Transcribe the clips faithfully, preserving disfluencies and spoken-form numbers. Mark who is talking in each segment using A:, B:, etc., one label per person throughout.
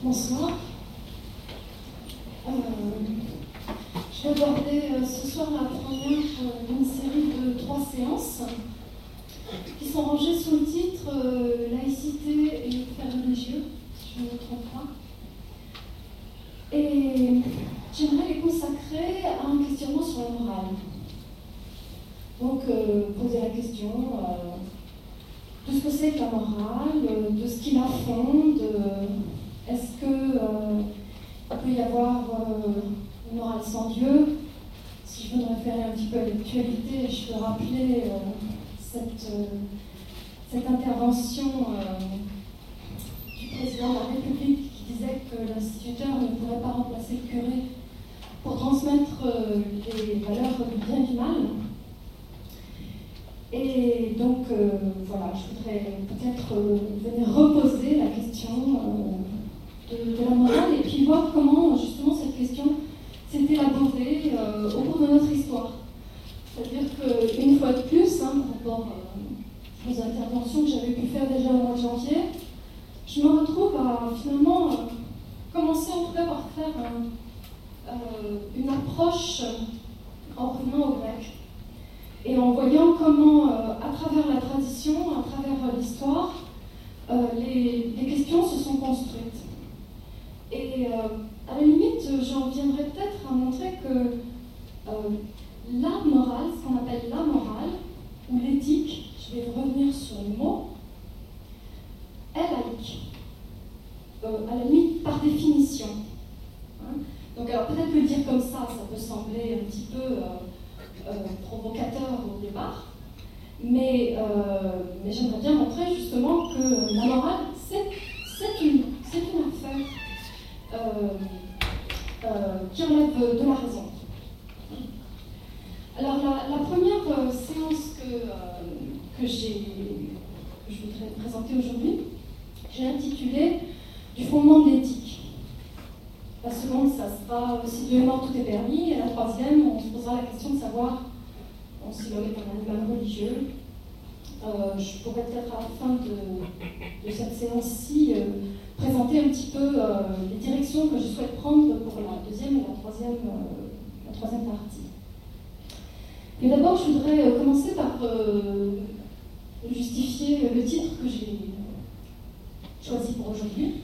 A: Bonsoir. Euh, je vais aborder euh, ce soir la première euh, d'une série de trois séances qui sont rangées sous le titre euh, Laïcité et faits religieux, si je ne me trompe pas. Et j'aimerais les consacrer à un questionnement sur la morale. Donc, euh, poser la question euh, de ce que c'est que la morale, de ce qui la fonde. Euh, est-ce que euh, il peut y avoir euh, une morale sans Dieu? Si je veux me référer un petit peu à l'actualité, je peux rappeler euh, cette, euh, cette intervention euh, du président de la République qui disait que l'instituteur ne pourrait pas remplacer le curé pour transmettre euh, les valeurs du bien et du mal. Et donc, euh, voilà, je voudrais peut-être euh, venir reposer la question euh, de, de la morale et puis voir comment, justement, cette question s'est élaborée euh, au cours de notre histoire. C'est-à-dire qu'une fois de plus, hein, par rapport euh, aux interventions que j'avais pu faire déjà au mois de janvier, je me retrouve à finalement euh, commencer en tout cas par faire un, euh, une approche en revenant au grec. Et en voyant comment, euh, à travers la tradition, à travers euh, l'histoire, euh, les, les questions se sont construites. Et euh, à la limite, j'en viendrai peut-être à montrer que euh, la morale, ce qu'on appelle la morale, ou l'éthique, je vais revenir sur le mot, est laïque. Euh, à la limite, par définition. Hein. Donc, alors peut-être que le dire comme ça, ça peut sembler un petit peu... Euh, Euh, provocateur au départ, mais, euh, mais j'aimerais bien montrer justement que la morale, c'est, c'est, une, c'est une affaire euh, euh, qui relève de la raison. Alors la, la première euh, séance que, euh, que, j'ai, que je voudrais présenter aujourd'hui, j'ai intitulé « Du fondement de l'éthique ». La seconde, ça sera si Dieu est mort, tout est permis. Et la troisième, on se posera la question de savoir bon, si l'homme est un animal religieux. Euh, je pourrais peut-être à la fin de, de cette séance-ci euh, présenter un petit peu euh, les directions que je souhaite prendre pour la deuxième et la troisième, euh, la troisième partie. Et d'abord, je voudrais euh, commencer par euh, justifier le titre que j'ai choisi pour aujourd'hui.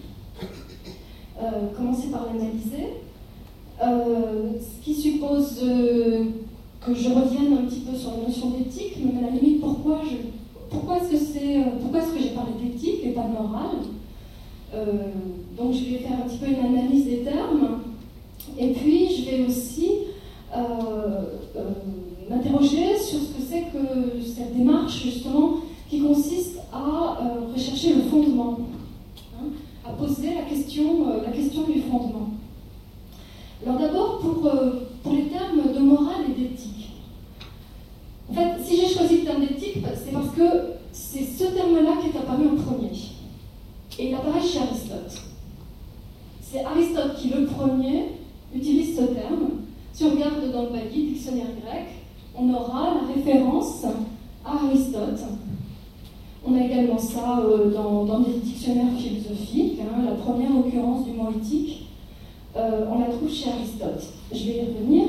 A: Euh, commencer par l'analyser, euh, ce qui suppose euh, que je revienne un petit peu sur la notion d'éthique, mais à la limite, pourquoi, je, pourquoi, est-ce, que c'est, pourquoi est-ce que j'ai parlé d'éthique et pas de morale euh, Donc je vais faire un petit peu une analyse des termes, et puis je vais aussi euh, euh, m'interroger sur ce que c'est que cette démarche, justement, qui consiste à euh, rechercher le fondement. À poser la question, euh, la question du fondement. Alors d'abord, pour, euh, pour les termes de morale et d'éthique. En fait, si j'ai choisi le terme d'éthique, c'est parce que c'est ce terme-là qui est apparu en premier. Et il apparaît chez Aristote. C'est Aristote qui, le premier, utilise ce terme. Si on regarde dans le Bali, dictionnaire grec, on aura la référence à Aristote. On a également ça euh, dans, dans des dictionnaires philosophiques. Hein, la première occurrence du mot éthique, euh, on la trouve chez Aristote. Je vais y revenir.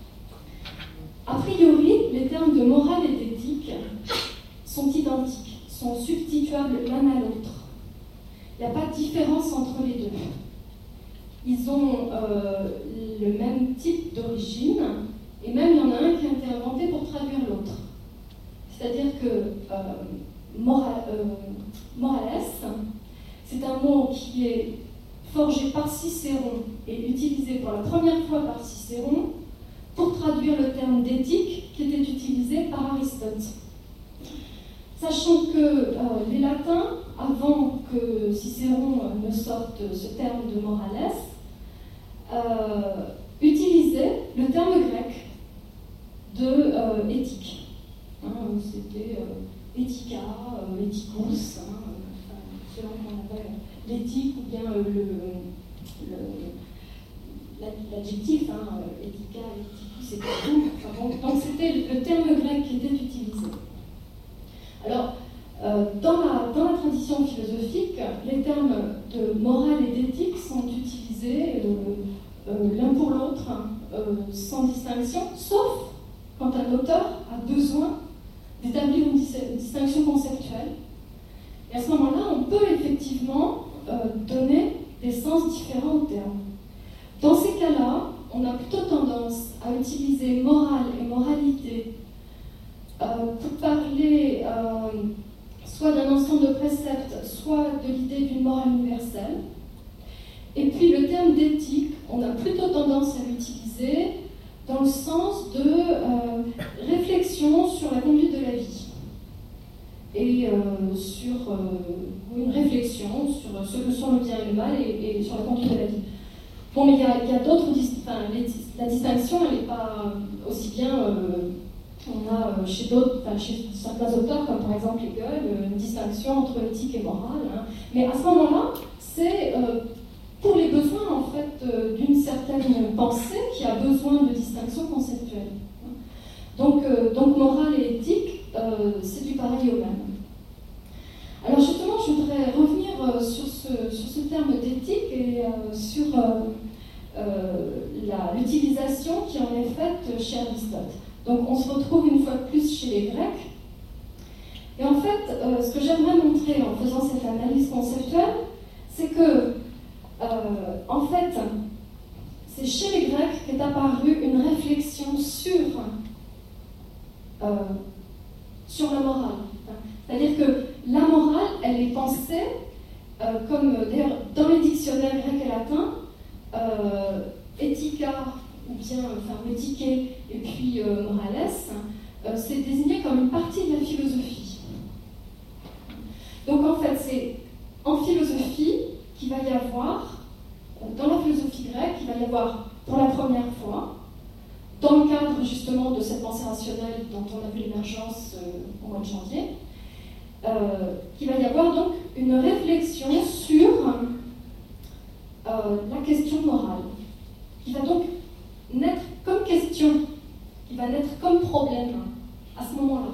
A: A priori, les termes de morale et d'éthique sont identiques, sont substituables l'un à l'autre. Il n'y a pas de différence entre les deux. Ils ont euh, le même type d'origine, et même il y en a un qui a été inventé pour traduire l'autre. C'est-à-dire que euh, Moral, euh, morales, c'est un mot qui est forgé par Cicéron et utilisé pour la première fois par Cicéron pour traduire le terme d'éthique qui était utilisé par Aristote. Sachant que euh, les latins, avant que Cicéron ne sorte ce terme de morales, euh, utilisaient le terme grec de euh, éthique. Hein, c'était euh, Ethica, euh, ethicus, hein, euh, selon qu'on appelle l'éthique ou bien euh, le, le, l'adjectif, hein, ethica, ethicus, et tout. Enfin, bon, donc c'était le terme grec qui était utilisé. Alors, euh, Euh, dans, la, dans la tradition philosophique, les termes de morale et d'éthique sont utilisés euh, euh, l'un pour l'autre, euh, sans distinction, sauf quand un auteur a besoin d'établir une, dis une distinction conceptuelle. Et à ce moment-là, on peut effectivement euh, donner des sens différents aux termes. Dans ces cas-là, on a plutôt tendance à utiliser morale et moralité euh, pour parler euh, soit d'un ensemble de préceptes, soit de l'idée d'une morale universelle. Et puis le terme d'éthique, on a plutôt tendance à l'utiliser dans le sens de euh, réflexion sur la conduite de la vie. Et euh, sur euh, une réflexion sur ce que sont le bien et le mal et, et sur la conduite de la vie. Bon, mais il y a, a d'autres... Enfin, la distinction, elle n'est pas aussi bien... Euh, on a euh, chez d'autres, enfin, chez certains auteurs, comme par exemple Hegel, euh, une distinction entre éthique et morale. Hein. Mais à ce moment-là, c'est euh, pour les besoins, en fait, euh, d'une certaine pensée qui a besoin de distinction conceptuelle. Donc, euh, donc morale et éthique, euh, c'est du pareil au même. Alors justement, je voudrais revenir euh, sur, ce, sur ce terme d'éthique et euh, sur euh, euh, l'utilisation qui en est faite chez Aristote. Donc on se retrouve une fois de plus chez les Grecs. Et en fait, euh, ce que j'aimerais montrer en faisant cette analyse conceptuelle, c'est que, euh, en fait, c'est chez les Grecs qu'est apparue une réflexion sur, euh, sur la morale. C'est-à-dire que la morale, elle est pensée, euh, comme d'ailleurs dans les dictionnaires grecs et latins, euh, ethica, ou bien, enfin, éthique et puis euh, morales, euh, c'est désigné comme une partie de la philosophie. Donc en fait, c'est en philosophie qu'il va y avoir, dans la philosophie grecque, il va y avoir pour la première fois, dans le cadre justement de cette pensée rationnelle dont on a vu l'émergence euh, au mois de janvier, Euh, qu'il va y avoir donc une réflexion sur euh, la question morale, qui va donc naître comme question, qui va naître comme problème à ce moment-là.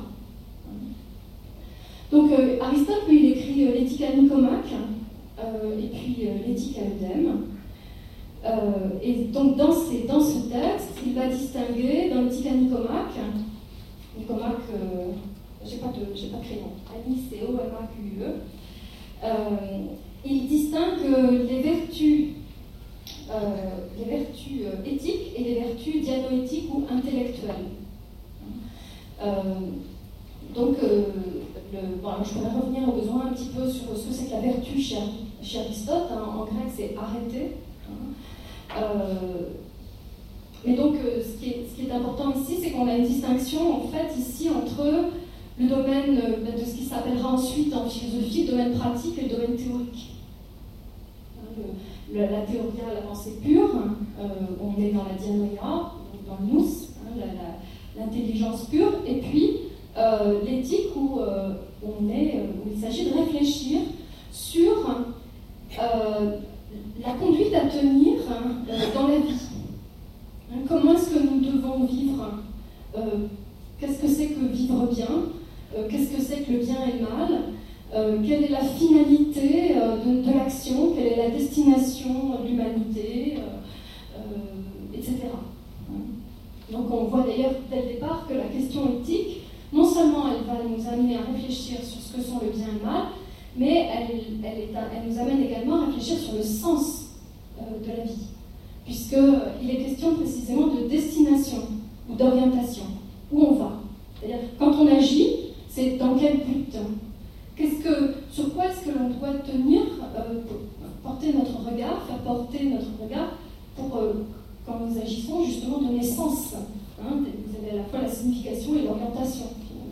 A: Donc euh, Aristote, lui, il écrit euh, l'éthique à Nicomaque, euh, et puis euh, l'éthique à Eudème. Euh, et donc dans, ces, dans ce texte, il va distinguer dans l'éthique à Nicomaque, Nicomaque, euh, j'ai pas de, j'ai pas de crayon, N I C O M A Q U E, euh, il distingue les vertus, euh, les vertus éthiques et les vertus dianoétiques ou intellectuelles. Euh, donc, euh, le, bon, je pourrais revenir au besoin un petit peu sur ce que c'est que la vertu chez, chez Aristote. Hein, en grec, c'est arrêter. Hein. Euh, mais donc, euh, ce, qui est, ce qui est important ici, c'est qu'on a une distinction, en fait, ici, entre le domaine euh, de ce qui s'appellera ensuite en philosophie, le domaine pratique et le domaine théorique. Hein, le, le, la théorie, la pensée pure, euh, on est dans la dianoia, dans le nous, hein, l'intelligence pure, et puis euh, l'éthique où, euh, on est, où il s'agit de réfléchir sur euh, la conduite à tenir hein, dans la vie. Hein, comment est-ce que nous devons vivre euh, qu'est-ce que c'est que vivre bien euh, qu'est-ce que c'est que le bien et le mal euh, quelle est la finalité euh, de, de l'action, quelle est la destination de l'humanité, euh, euh, et cetera. Donc on voit d'ailleurs dès le départ que la question éthique, non seulement elle va nous amener à réfléchir sur ce que sont le bien et le mal, mais elle, elle, est, elle nous amène également à réfléchir sur le sens euh, de la vie, puisqu'il est question précisément de destination ou d'orientation, où on va. C'est-à-dire, quand on agit, c'est dans quel but? Qu'est-ce que, sur quoi est-ce que l'on doit tenir, euh, porter notre regard, faire porter notre regard pour, euh, quand nous agissons, justement donner sens. Hein, vous avez à la fois la signification et l'orientation.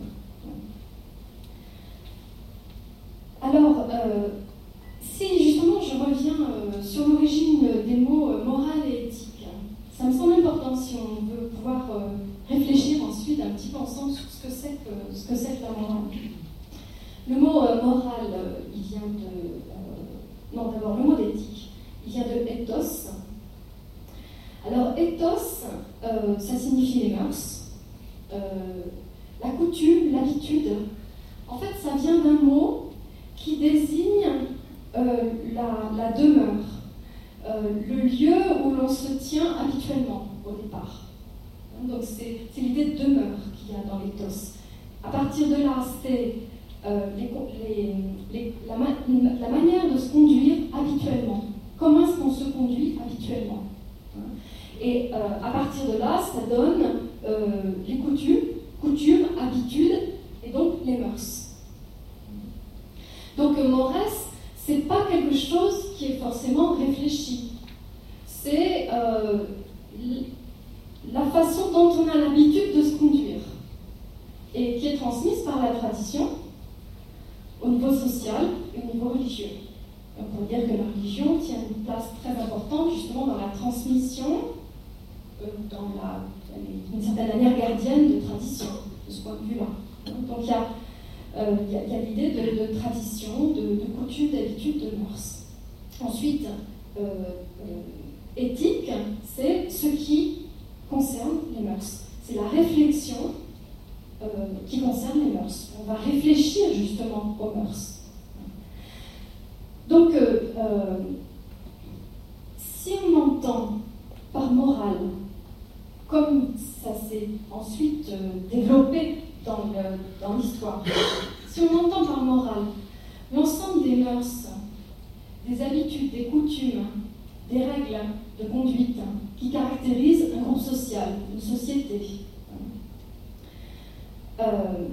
A: Alors, euh, si justement je reviens euh, sur l'origine des mots euh, morale et éthique, ça me semble important si on veut pouvoir euh, réfléchir ensuite un petit peu ensemble sur ce que c'est que, ce que, c'est que la morale. Le mot euh, moral, euh, il vient de... Euh, non, d'abord, le mot d'éthique, il vient de ethos. Alors, ethos, euh, ça signifie les mœurs, euh, la coutume, l'habitude. En fait, ça vient d'un mot qui désigne euh, la, la demeure, euh, le lieu où l'on se tient habituellement au départ. Donc c'est, c'est l'idée de demeure qu'il y a dans l'éthos. À partir de là, c'est euh, les, les, les, la, la manière de se conduire habituellement. Comment est-ce qu'on se conduit habituellement? Et euh, à partir de là, ça donne euh, les coutumes, coutumes, habitudes, et donc les mœurs. Donc Morès, c'est pas quelque chose qui est forcément réfléchi. C'est euh, la façon dont on a l'habitude de se conduire, et qui est transmise par la tradition, au niveau social et au niveau religieux. On peut dire que la religion tient une place très importante justement dans la transmission, euh, dans la, d'une certaine manière gardienne de tradition, de ce point de vue-là. Donc il y a, euh, il y a, il y a l'idée de, de tradition, de, de coutume, d'habitude, de mœurs. Ensuite, euh, euh, éthique, c'est ce qui concerne les mœurs. C'est la réflexion euh, qui concerne les mœurs. On va réfléchir justement aux mœurs. Donc, euh, euh, si on entend par morale, comme ça s'est ensuite euh, développé dans, le, dans l'histoire, si on entend par morale l'ensemble des mœurs, des habitudes, des coutumes, des règles de conduite qui caractérisent un groupe social, une société, euh,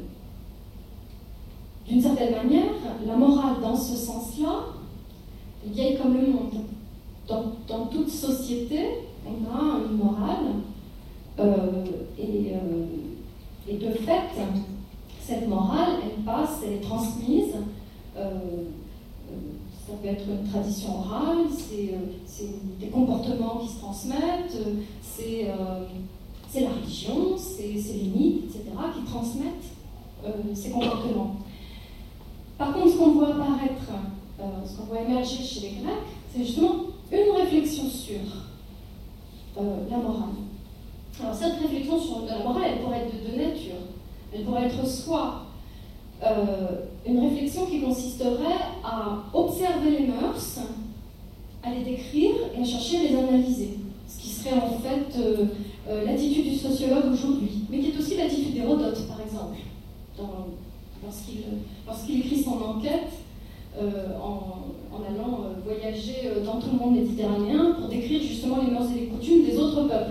A: d'une certaine manière, la morale dans ce sens-là, est vieille comme le monde. Dans, dans toute société, on a une morale, euh, et, euh, et de fait, cette morale, elle passe, elle est transmise. Euh, ça peut être une tradition orale, c'est, c'est des comportements qui se transmettent, c'est, euh, c'est la religion, c'est, c'est les mythes, et cetera, qui transmettent euh, ces comportements. Par contre, ce qu'on voit apparaître, euh, ce qu'on voit émerger chez les Grecs, c'est justement une réflexion sur euh, la morale. Alors cette réflexion sur la morale, elle pourrait être de deux natures. Elle pourrait être soit euh, une réflexion qui consisterait à observer les mœurs, à les décrire et à chercher à les analyser. Ce qui serait en fait euh, euh, l'attitude du sociologue aujourd'hui, mais qui est aussi l'attitude d'Hérodote, par exemple, dans, lorsqu'il, lorsqu'il écrit son enquête euh, en, en allant euh, voyager euh, dans tout le monde méditerranéen pour décrire justement les mœurs et les coutumes des autres peuples.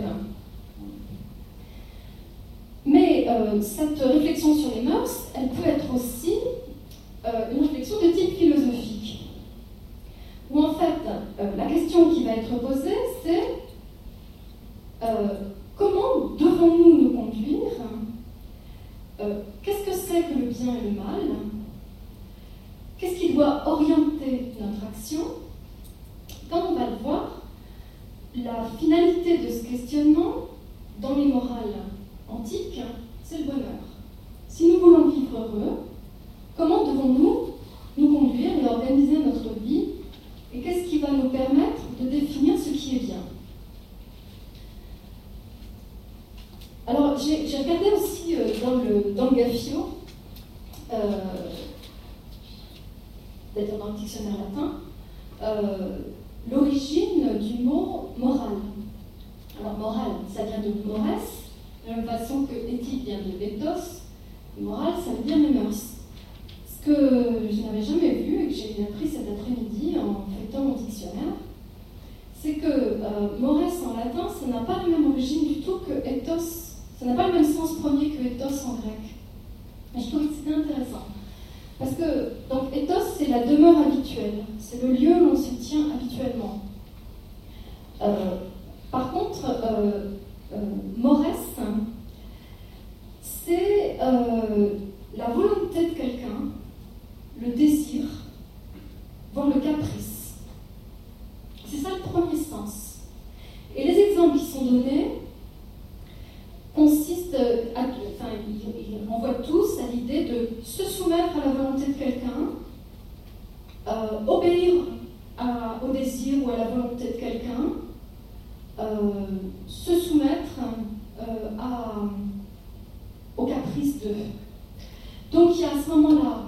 A: Mais euh, cette réflexion sur les mœurs, elle peut être aussi euh, une réflexion de type philosophique. Où en fait, euh, la question qui va être posée, c'est euh, comment devons-nous nous conduire? euh, Qu'est-ce que c'est que le bien et le mal? Qu'est-ce qui doit orienter notre action? Comme on va le voir, la finalité de ce questionnement dans les morales antiques, c'est le bonheur. Si nous voulons vivre heureux, comment devons-nous nous conduire et organiser notre vie? Et qu'est-ce qui va nous permettre de définir ce qui est bien? Alors, j'ai, j'ai regardé aussi euh, dans, le, dans le Gaffio, euh, peut-être dans le dictionnaire latin, euh, l'origine du mot moral. Alors, moral, ça vient de mores, de la même façon que éthique vient de ethos, moral, ça veut dire les mœurs. Ce que je n'avais jamais vu et que j'ai appris cet après-midi en feuilletant mon dictionnaire, c'est que euh, mores en latin, ça n'a pas la même origine du tout que ethos, ça n'a pas le même sens premier que ethos en grec. Et je trouve que c'était intéressant. Parce que, donc, ethos, c'est la demeure habituelle, c'est le lieu où l'on se tient habituellement. Euh, par contre, euh, euh, mores, c'est euh, la volonté de quelqu'un, le désir, voire le caprice. C'est ça le premier sens. Et les exemples qui sont donnés consistent à, enfin, ils, ils renvoient tous à l'idée de se soumettre à la volonté de quelqu'un, euh, obéir à, au désir ou à la volonté de quelqu'un, euh, se soumettre euh, à, au caprice d'eux. Donc il y a à ce moment-là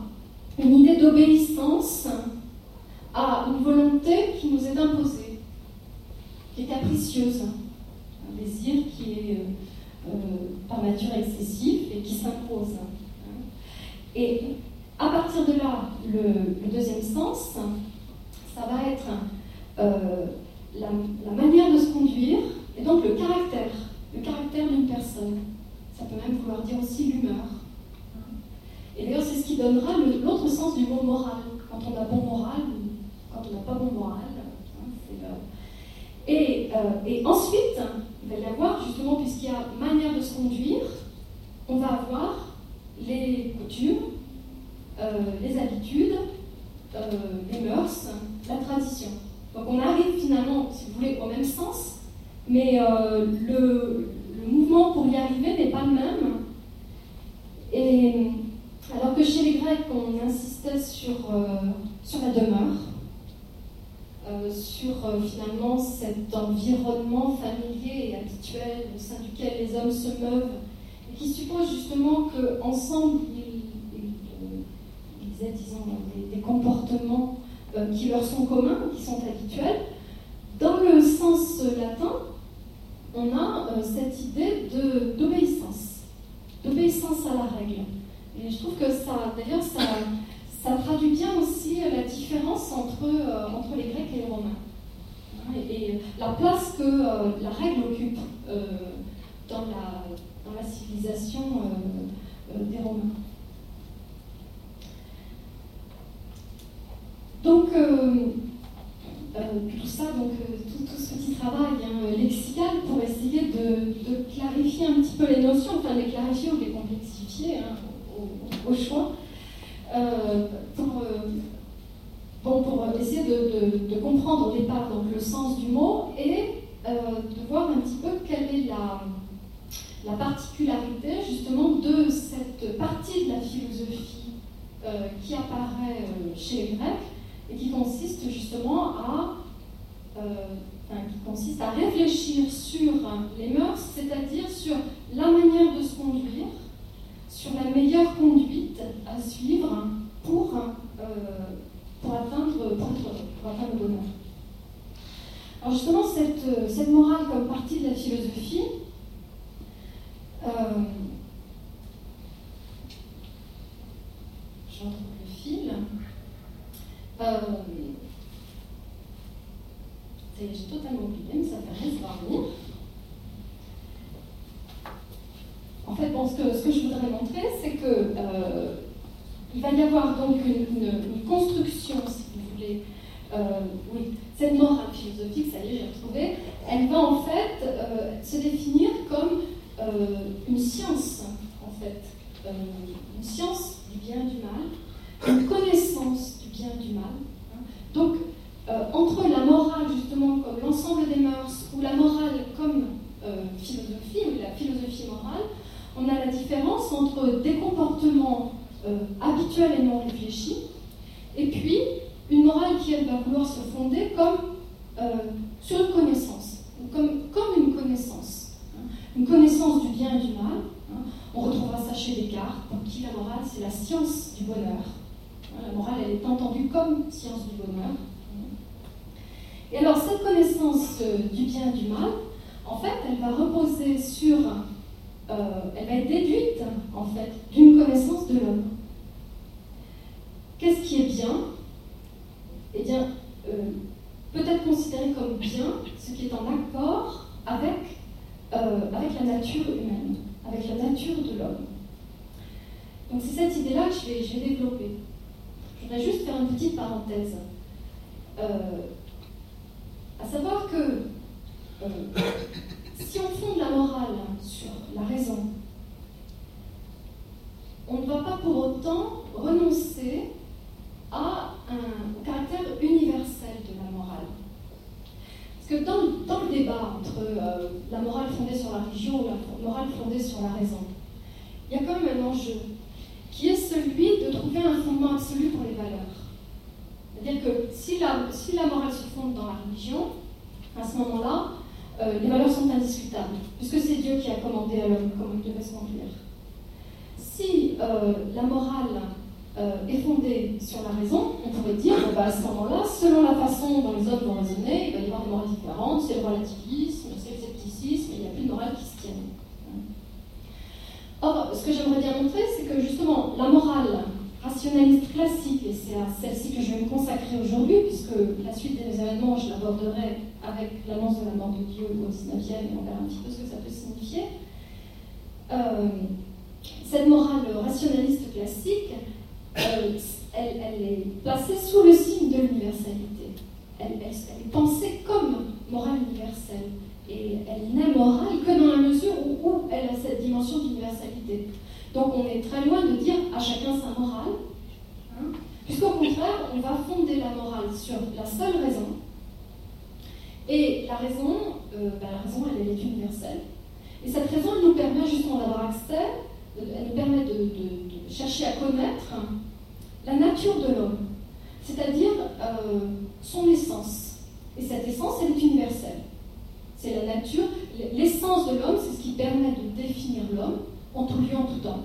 A: capricieuse, un désir qui est euh, par nature excessif et qui s'impose. Et à partir de là, le, le deuxième sens, ça va être euh, la, la manière de se conduire et donc le caractère, le caractère d'une personne. Ça peut même vouloir dire aussi l'humeur. Et d'ailleurs, c'est ce qui donnera le, l'autre sens du mot moral. Quand on a bon moral ou quand on n'a pas bon moral. Hein, c'est, euh... et, euh, et ensuite, il va y avoir, justement, puisqu'il y a manière de se conduire, on va avoir les coutumes, euh, les habitudes, euh, les mœurs, la tradition. Donc on arrive finalement, si vous voulez, au même sens, mais euh, le, le mouvement pour y arriver n'est pas le même. Et alors que chez les Grecs, on insistait sur, euh, sur la demeure, euh, sur euh, finalement cet environnement familier et habituel au sein duquel les hommes se meuvent, et qui suppose justement qu'ensemble, ils, ils, ils aient, disons, des, des comportements euh, qui leur sont communs, qui sont habituels. Dans le sens latin, on a euh, cette idée de, d'obéissance, d'obéissance à la règle. Et je trouve que ça, d'ailleurs, ça, ça traduit bien aussi la différence entre, euh, entre les Grecs et les Romains. Hein, et, et la place que euh, la règle occupe euh, dans, la, dans la civilisation euh, euh, des Romains. Donc, euh, euh, tout ça, donc, euh, tout, tout ce petit travail hein, lexical pour essayer de, de clarifier un petit peu les notions, enfin les clarifier ou les complexifier, hein, au choix, euh, pour, euh, bon, pour essayer de, de, de comprendre au départ donc, le sens du mot et euh, de voir un petit peu quelle est la, la particularité justement de cette partie de la philosophie euh, qui apparaît euh, chez les Grecs et qui consiste justement à, euh, enfin, qui consiste à réfléchir sur les mœurs, c'est-à-dire sur la manière de se conduire, sur la meilleure conduite à suivre pour, euh, pour, atteindre, pour, pour atteindre le bonheur. Alors justement, cette, cette morale comme partie de la philosophie, euh, je retrouve le fil, euh, ça y est, j'ai totalement oublié, mais ça fait rien, ça va revenir. En fait, bon, ce, que, ce que je voudrais montrer, c'est que euh, il va y avoir donc une, une, une construction, si vous voulez. Euh, oui, cette morale philosophique, ça y est, j'ai retrouvé. Elle va en fait euh, se définir comme euh, une science, en fait, euh, une science du bien et du mal, une connaissance du bien et du mal. Hein. Donc, euh, entre la morale justement comme l'ensemble des mœurs ou la morale comme euh, philosophie ou la philosophie morale. On a la différence entre des comportements euh, habituels et non réfléchis, et puis une morale qui, elle, va vouloir se fonder comme euh, sur une connaissance, comme, comme une connaissance, hein, une connaissance du bien et du mal. Hein. On retrouvera ça chez Descartes, pour qui la morale, c'est la science du bonheur. Hein, la morale, elle est entendue comme science du bonheur. Et alors, cette connaissance euh, du bien et du mal, en fait, elle va reposer sur... Euh, elle va être déduite, en fait, d'une connaissance de l'homme. Qu'est-ce qui est bien ? Eh bien, euh, peut être considéré comme bien ce qui est en accord avec, euh, avec la nature humaine, avec la nature de l'homme. Donc c'est cette idée-là que je vais, je vais développer. Je voudrais juste faire une petite parenthèse. Euh, à savoir que euh, si on fonde la morale sur la raison, on ne va pas pour autant renoncer à un, au caractère universel de la morale. Parce que dans, dans le débat entre euh, la morale fondée sur la religion ou la morale fondée sur la raison, il y a quand même un enjeu qui est celui de trouver un fondement absolu pour les valeurs. C'est-à-dire que si la, si la morale se fonde dans la religion, à ce moment-là, euh, les valeurs sont indiscutables, puisque c'est Dieu qui a commandé à l'homme comment il devait se conduire. Si euh, la morale euh, est fondée sur la raison, on pourrait dire, bah, à ce moment-là, selon la façon dont les hommes vont raisonner, il va y avoir des morales différentes, c'est le relativisme, ce que j'aimerais bien montrer, c'est que justement, la morale rationaliste classique, et c'est à celle-ci que je vais me consacrer aujourd'hui, puisque la suite des événements, je l'aborderai avec l'annonce de la mort de Dieu au dix-neuvième, et on verra un petit peu ce que ça peut signifier. Euh, cette morale rationaliste classique, euh, elle, elle est placée sous le signe de l'universalité. Elle, elle, elle est pensée comme morale universelle. Et elle n'est morale que dans la mesure où, où elle a cette dimension d'universalité. Donc on est très loin de dire à chacun sa morale, hein, puisqu'au contraire, on va fonder la morale sur la seule raison. Et la raison, euh, ben, la raison, elle, elle est universelle. Et cette raison, elle nous permet justement d'avoir accès, elle nous permet de, de, de chercher à connaître la nature de l'homme, c'est-à-dire euh, son essence. Et cette essence, elle est universelle. C'est la nature, l'essence de l'homme, c'est ce qui permet de définir l'homme en tout lieu, en tout temps.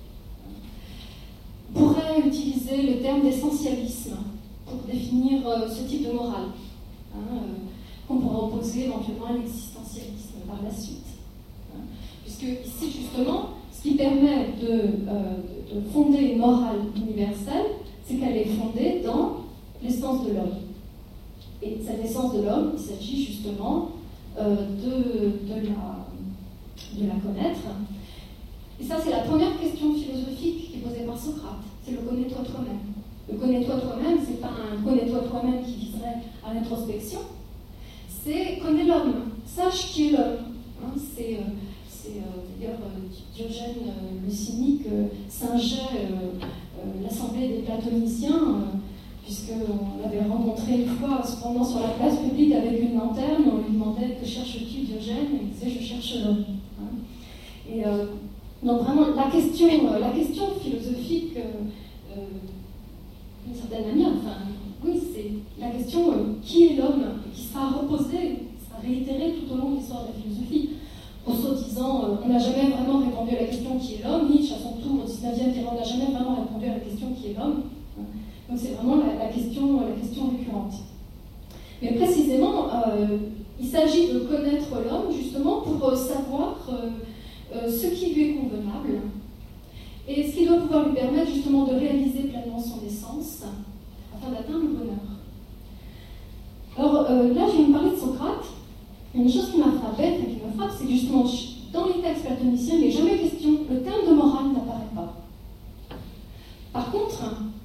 A: On pourrait utiliser le terme d'essentialisme pour définir euh, ce type de morale, hein, euh, qu'on pourrait opposer éventuellement à l'existentialisme par la suite. Hein, puisque ici, justement, ce qui permet de, euh, de fonder une morale universelle, c'est qu'elle est fondée dans l'essence de l'homme. Et cette essence de l'homme, il s'agit justement euh, de, de, la, de la connaître. Et ça, c'est la première question philosophique qui est posée par Socrate. C'est le connais-toi toi-même. Le connais-toi toi-même, c'est pas un connais-toi toi-même qui viserait à l'introspection. C'est connais l'homme. Sache qui est l'homme. Hein, c'est, euh, c'est euh, d'ailleurs euh, Diogène euh, le cynique euh, singeait euh, euh, l'assemblée des platoniciens, euh, puisqu'on l'avait rencontré une fois cependant sur la place publique avec une lanterne. On lui demandait que cherches-tu Diogène, et il disait je cherche l'homme. Hein. Et euh, donc vraiment, la question, la question philosophique, euh, euh, d'une certaine manière, enfin, oui, c'est la question euh, qui est l'homme, qui sera reposée, qui sera réitérée tout au long de l'histoire de la philosophie. Rousseau disant, euh, on n'a jamais vraiment répondu à la question qui est l'homme, Nietzsche à son tour au dix-neuvième, on n'a jamais vraiment répondu à la question qui est l'homme. Donc c'est vraiment la, la, question, la question récurrente. Mais précisément, euh, il s'agit de connaître l'homme justement pour euh, savoir euh, Euh, ce qui lui est convenable et ce qui doit pouvoir lui permettre justement de réaliser pleinement son essence afin d'atteindre le bonheur. Alors euh, là, je viens de parler de Socrate. Une chose qui m'a frappée, et qui me frappe, c'est que justement dans les textes platoniciens, il n'est jamais question, le terme de morale n'apparaît pas. Par contre,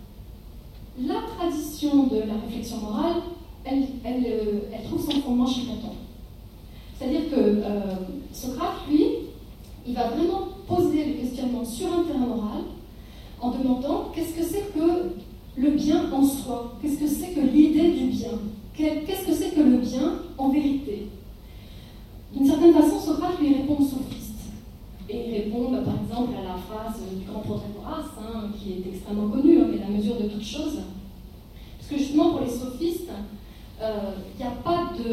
A: la tradition de la réflexion morale, elle, elle, euh, elle trouve son fondement chez Platon. C'est-à-dire que euh, Socrate, lui, il va vraiment poser le questionnement sur un terrain moral en demandant qu'est-ce que c'est que le bien en soi, qu'est-ce que c'est que l'idée du bien, qu'est-ce que c'est que le bien en vérité. D'une certaine façon, Socrate lui répond sophiste. Et il répond bah, par exemple à la phrase du grand Protagoras, hein, qui est extrêmement connue, hein, mais la mesure de toute chose. Parce que justement pour les sophistes, il euh, n'y a pas de...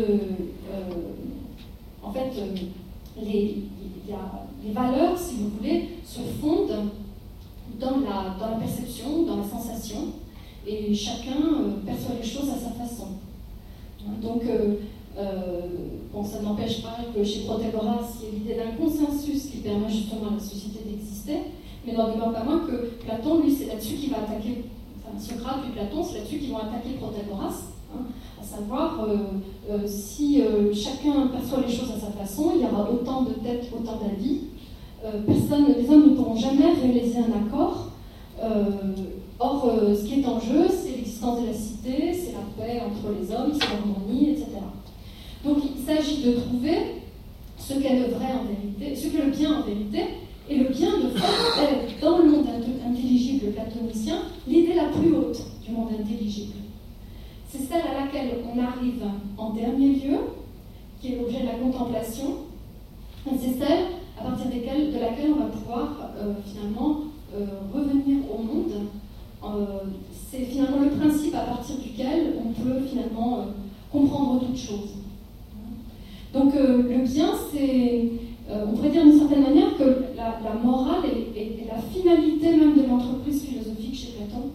A: Euh, en fait, euh, les, y a, les valeurs, si vous voulez, se fondent dans la, dans la perception, dans la sensation, et chacun euh, perçoit les choses à sa façon. Donc, euh, euh, bon, ça n'empêche pas que chez Protagoras, il y ait l'idée d'un consensus qui permet justement à la société d'exister, mais n'en demeure pas moins que Platon, lui, c'est là-dessus qu'il va attaquer, enfin Socrate puis Platon, c'est là-dessus qu'ils vont attaquer Protagoras, hein, à savoir euh, euh, si euh, chacun perçoit les choses à sa façon, il y aura autant de têtes, autant d'avis, euh, personne, les hommes ne pourront jamais réaliser un accord. Euh, or, euh, ce qui est en jeu, c'est l'existence de la cité, c'est la paix entre les hommes, c'est l'harmonie, et cetera. Donc il s'agit de trouver ce qu'est le vrai en vérité, ce qu'est le bien en vérité, et le bien de fait est, dans le monde intelligible platonicien, l'idée la plus haute du monde intelligible. C'est celle à laquelle on arrive en dernier lieu, qui est l'objet de la contemplation, et c'est celle à partir desquelles, de laquelle on va pouvoir euh, finalement euh, revenir au monde. Euh, c'est finalement le principe à partir duquel on peut finalement euh, comprendre toute chose. Donc euh, le bien, c'est, euh, on pourrait dire d'une certaine manière que la, la morale est, est, est la finalité même de l'entreprise philosophique chez Platon.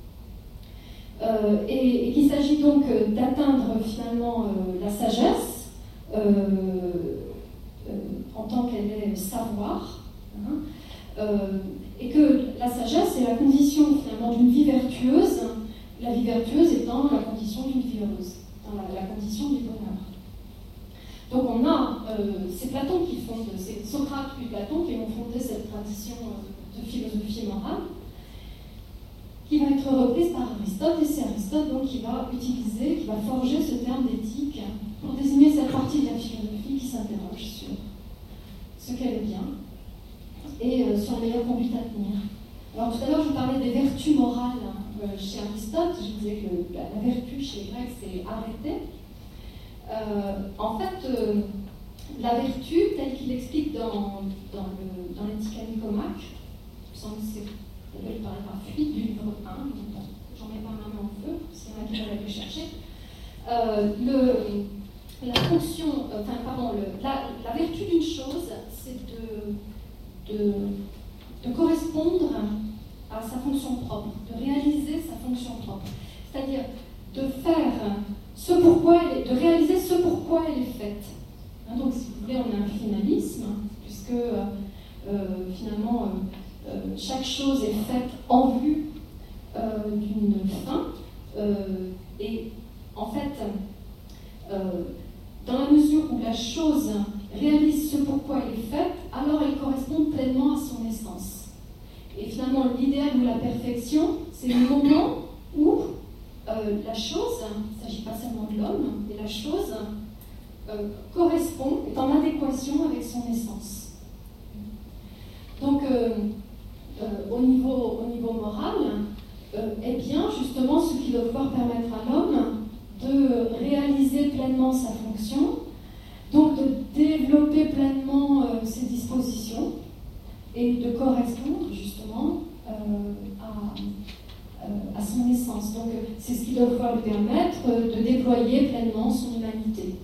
A: Euh, et, et qu'il s'agit donc euh, d'atteindre finalement euh, la sagesse euh, euh, en tant qu'elle est savoir, hein, euh, euh, et que la sagesse est la condition finalement d'une vie vertueuse, la vie vertueuse étant la condition d'une vie heureuse, dans la, la condition du bonheur. Donc on a, euh, c'est Platon qui fonde, c'est Socrate puis Platon qui ont fondé cette tradition euh, de philosophie morale, qui va être reprise par Aristote, et c'est Aristote donc qui va utiliser, qui va forger ce terme d'éthique pour désigner cette partie de la philosophie qui s'interroge sur ce qu'elle est bien et euh, sur la meilleure conduite à tenir. Alors tout à l'heure je vous parlais des vertus morales euh, chez Aristote, je disais que la, la vertu chez les Grecs c'est arrêter. Euh, en fait, euh, la vertu, telle qu'il explique dans, dans, le, dans l'éthique à Nicomaque, il me semble que c'est le paragraphe huit du livre un, donc j'en mets pas ma main en feu, s'il y en a qui veulent aller le chercher. Euh, le, la fonction, euh, enfin, pardon, le, la, la vertu d'une chose, c'est de, de, de correspondre à sa fonction propre, de réaliser sa fonction propre. C'est-à-dire de faire ce pourquoi elle est, de réaliser ce pourquoi elle est faite. Hein, donc, si vous voulez, on a un finalisme, puisque euh, euh, finalement, euh, euh, chaque chose est faite en vue euh, d'une fin. Euh, et en fait, euh, dans la mesure où la chose réalise ce pourquoi elle est faite, alors elle correspond pleinement à son essence. Et finalement, l'idéal ou la perfection, c'est le moment où euh, la chose, il ne s'agit pas seulement de l'homme, mais la chose euh, correspond, est en adéquation avec son essence. Donc, euh, euh, au, niveau, au niveau moral, euh, eh bien, justement, ce qui doit pouvoir permettre à l'homme de réaliser pleinement sa fonction, donc de développer pleinement euh, ses dispositions et de correspondre justement euh, à, euh, à son essence. Donc c'est ce qui doit pouvoir lui permettre euh, de déployer pleinement son humanité.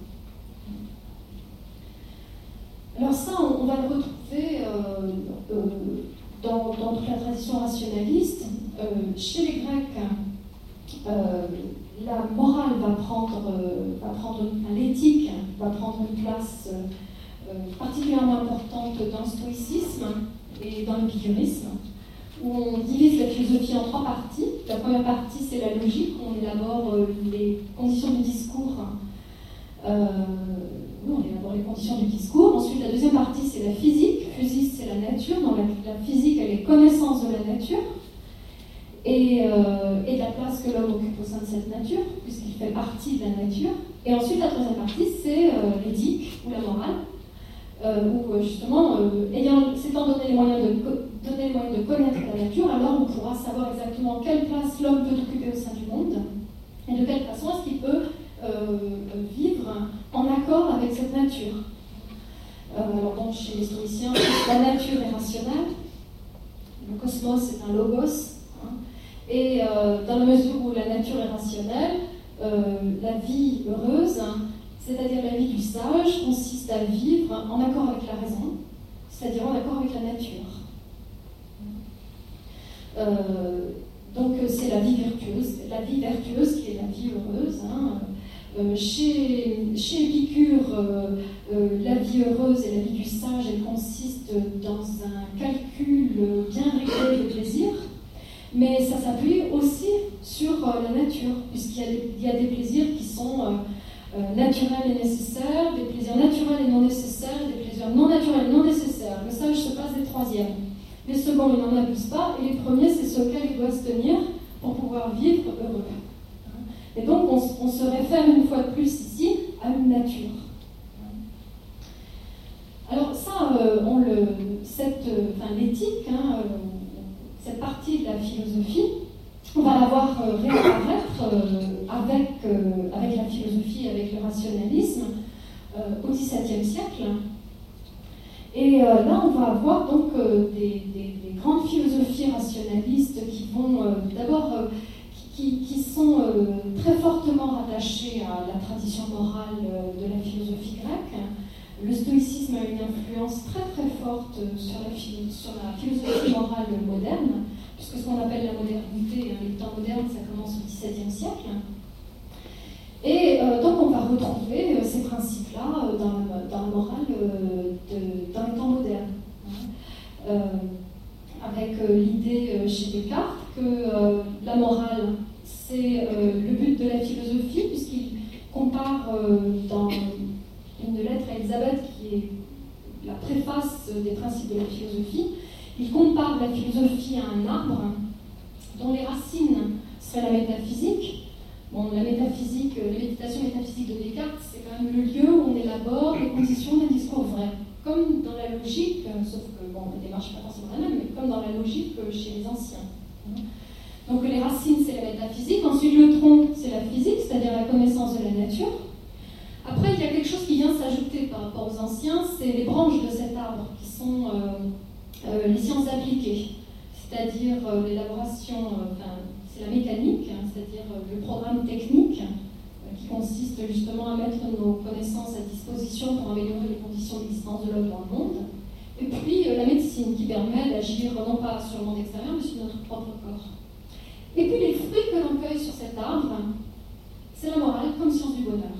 A: Alors ça, on, on va le retrouver euh, euh, dans, dans toute la tradition rationaliste. Euh, chez les Grecs, euh, la morale va prendre, euh, va prendre enfin, l'éthique va prendre une place euh, particulièrement importante dans le stoïcisme et dans l'épicurisme, où on divise la philosophie en trois parties. La première partie, c'est la logique, où on élabore euh, les conditions du discours. Euh, oui, on élabore les conditions du discours. Ensuite, la deuxième partie, c'est la physique. Physique, c'est la nature. Dans la, la physique, elle est connaissance de la nature. Et, euh, et de la place que l'homme occupe au sein de cette nature, puisqu'il fait partie de la nature. Et ensuite, la troisième partie, c'est euh, l'éthique, ou la morale, euh, où justement, euh, ayant, s'étant donné les, moyens de, donné les moyens de connaître la nature, alors on pourra savoir exactement quelle place l'homme peut occuper au sein du monde, et de quelle façon est-ce qu'il peut euh, vivre en accord avec cette nature. Euh, alors bon, chez les stoïciens, la nature est rationnelle, le cosmos est un logos, et euh, dans la mesure où la nature est rationnelle, euh, la vie heureuse, c'est-à-dire la vie du sage, consiste à vivre en accord avec la raison, c'est-à-dire en accord avec la nature. Euh, donc c'est la vie vertueuse, la vie vertueuse qui est la vie heureuse. Hein. Euh, chez, chez Épicure, euh, euh, la vie heureuse et la vie du sage, elle consiste dans un calcul bien réglé de plaisir. Mais ça s'appuie aussi sur euh, la nature, puisqu'il y a, des, il y a des plaisirs qui sont euh, euh, naturels et nécessaires, des plaisirs naturels et non nécessaires, des plaisirs non naturels et non nécessaires. Le sage se passe des troisièmes. Les seconds, il n'en abuse pas, et les premiers, c'est ceux auxquels il doit se tenir pour pouvoir vivre heureux. Et donc, on, on se réfère une fois de plus ici à une nature. Alors ça, euh, on le, cette, euh, enfin, l'éthique, hein, euh, cette partie de la philosophie, on va la voir euh, réapparaître euh, avec, euh, avec la philosophie, avec le rationalisme euh, au dix-septième siècle. Et euh, là, on va avoir donc euh, des, des, des grandes philosophies rationalistes qui vont euh, d'abord, euh, qui, qui sont euh, très fortement rattachées à la tradition morale euh, de la philosophie grecque. Le stoïcisme a une influence très très forte sur la, sur la philosophie morale moderne, puisque ce qu'on appelle la modernité, hein, les temps modernes, ça commence au dix-septième siècle. Et euh, donc on va retrouver euh, ces principes-là euh, dans, dans la morale euh, de, dans les temps modernes. Hein. Euh, la morale, c'est euh, le but de la philosophie, puisqu'il compare euh, dans une lettre à Elisabeth, qui est la préface des principes de la philosophie, il compare la philosophie à un arbre dont les racines seraient la métaphysique. Bon, la métaphysique, la méditation métaphysique de Descartes, c'est quand même le lieu où on élabore les conditions d'un discours vrai. Comme dans la logique, sauf que bon, la démarche n'est pas forcément la même, mais comme dans la logique chez les anciens. Donc les racines, c'est la métaphysique. Ensuite, le tronc, c'est la physique, c'est-à-dire la connaissance de la nature. Après, il y a quelque chose qui vient s'ajouter par rapport aux anciens, c'est les branches de cet arbre, qui sont euh, euh, les sciences appliquées, c'est-à-dire euh, l'élaboration, euh, enfin, c'est la mécanique, hein, c'est-à-dire euh, le programme technique, euh, qui consiste justement à mettre nos connaissances à disposition pour améliorer les conditions d'existence de l'homme dans le monde. Et puis euh, la médecine, qui permet d'agir non pas sur le monde extérieur, mais sur notre propre corps. Et puis les fruits que l'on cueille sur cet arbre, c'est la morale comme science du bonheur.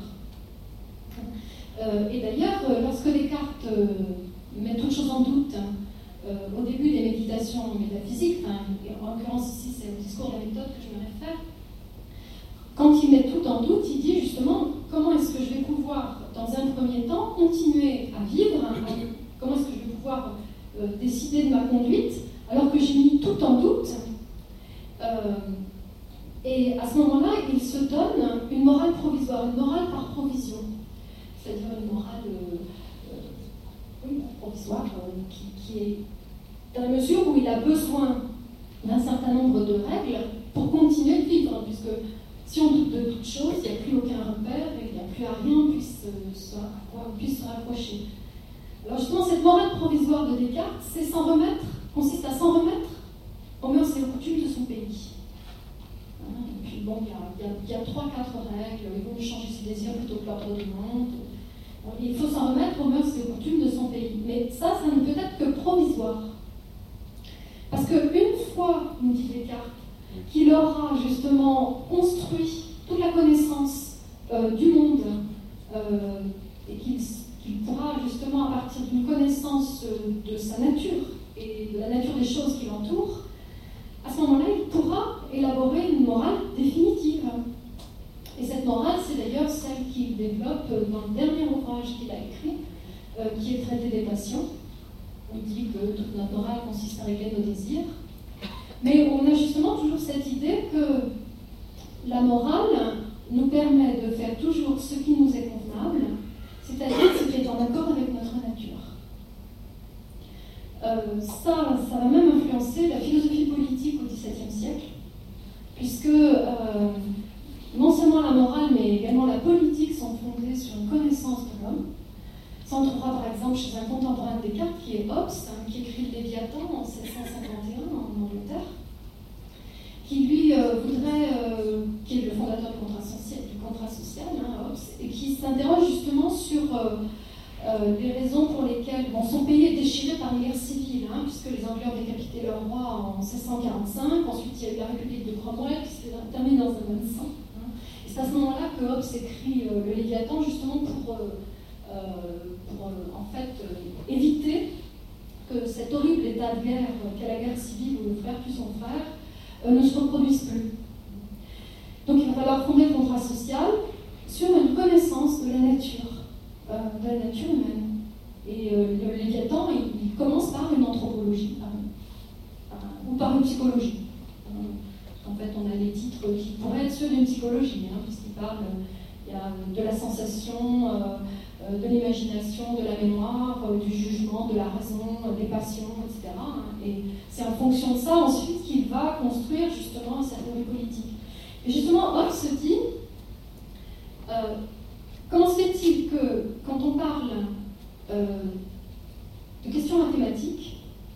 A: Euh, et d'ailleurs, euh, lorsque Descartes euh, met toute chose en doute euh, au début des méditations métaphysiques, enfin, en l'occurrence ici c'est au discours de la méthode que je me réfère, quand il met tout en doute, il dit justement comment est-ce que je vais pouvoir, dans un premier temps, continuer à vivre, hein, comment est-ce que je vais pouvoir euh, décider de ma conduite alors que j'ai mis tout en doute. Euh, et à ce moment-là, il se donne une morale provisoire, une morale par provision. C'est-à-dire une morale euh, euh, oui, provisoire euh, qui, qui est dans la mesure où il a besoin d'un certain nombre de règles pour continuer de vivre, puisque si on doute de toute chose, il n'y a plus aucun repère, il n'y a plus à rien on puisse, euh, se, à quoi on puisse se rapprocher. Alors justement, cette morale provisoire de Descartes, c'est s'en remettre, consiste à s'en remettre aux mœurs et aux coutumes de son pays. Et puis bon, il y a, il y a, a trois, quatre règles, il vaut mieux changer ses désirs plutôt que l'ordre du monde. Bon, il faut s'en remettre aux mœurs et aux coutumes de son pays. Mais ça, ça ne peut être que provisoire. Parce qu'une fois, nous dit Descartes, qu'il aura justement construit toute la connaissance euh, du monde euh, et qu'il qu'il pourra justement, à partir d'une connaissance euh, de sa nature et de la nature des choses qui l'entourent, à ce moment-là, il pourra élaborer une morale définitive. Et cette morale, c'est d'ailleurs celle qu'il développe dans le dernier ouvrage qu'il a écrit, euh, qui est le traité des passions. On dit que toute notre morale consiste à régler nos désirs. Mais on a justement toujours cette idée que la morale nous permet de faire toujours ce qui nous est convenable, c'est-à-dire ce qui est en accord avec notre nature. Euh, ça, ça va même influencer la philosophie politique au dix-septième siècle, puisque euh, non seulement la morale, mais également la politique sont fondées sur une connaissance de l'homme. Ça, on trouvera par exemple chez un contemporain de Descartes, qui est Hobbes, hein, qui écrit le Léviathan en sept cent cinquante et un en Angleterre, qui lui euh, voudrait, euh, qui est le fondateur du contrat social, du contrat social hein, Hobbes, et qui s'interroge justement sur euh, euh, les raisons pour lesquelles bon, son pays est déchiré par une guerre civile, hein, puisque les Anglais ont décapité leur roi en seize cent quarante-cinq, ensuite il y a eu la République de Cromwell qui s'est terminée dans un bain de sang. Hein. Et c'est à ce moment-là que Hobbes écrit euh, le Léviathan justement pour, euh, euh, pour euh, en fait euh, éviter que cet horrible état de guerre qu'est la guerre civile où le frère tue son frère euh, ne se reproduise plus. Donc il va falloir fonder le contrat social sur une connaissance de la nature, euh, de la nature humaine. Et euh, le Léviathan, il, il commence par une anthropologie, par, par, ou par une psychologie. En fait, on a des titres qui pourraient être ceux d'une psychologie, hein, puisqu'il parle il y a de la sensation, euh, de l'imagination, de la mémoire, euh, du jugement, de la raison, des passions, et cetera. Hein. Et c'est en fonction de ça ensuite qu'il va construire justement sa théorie politique. Et justement, Hobbes se dit, euh, comment se fait-il que quand on parle euh, de questions mathématiques,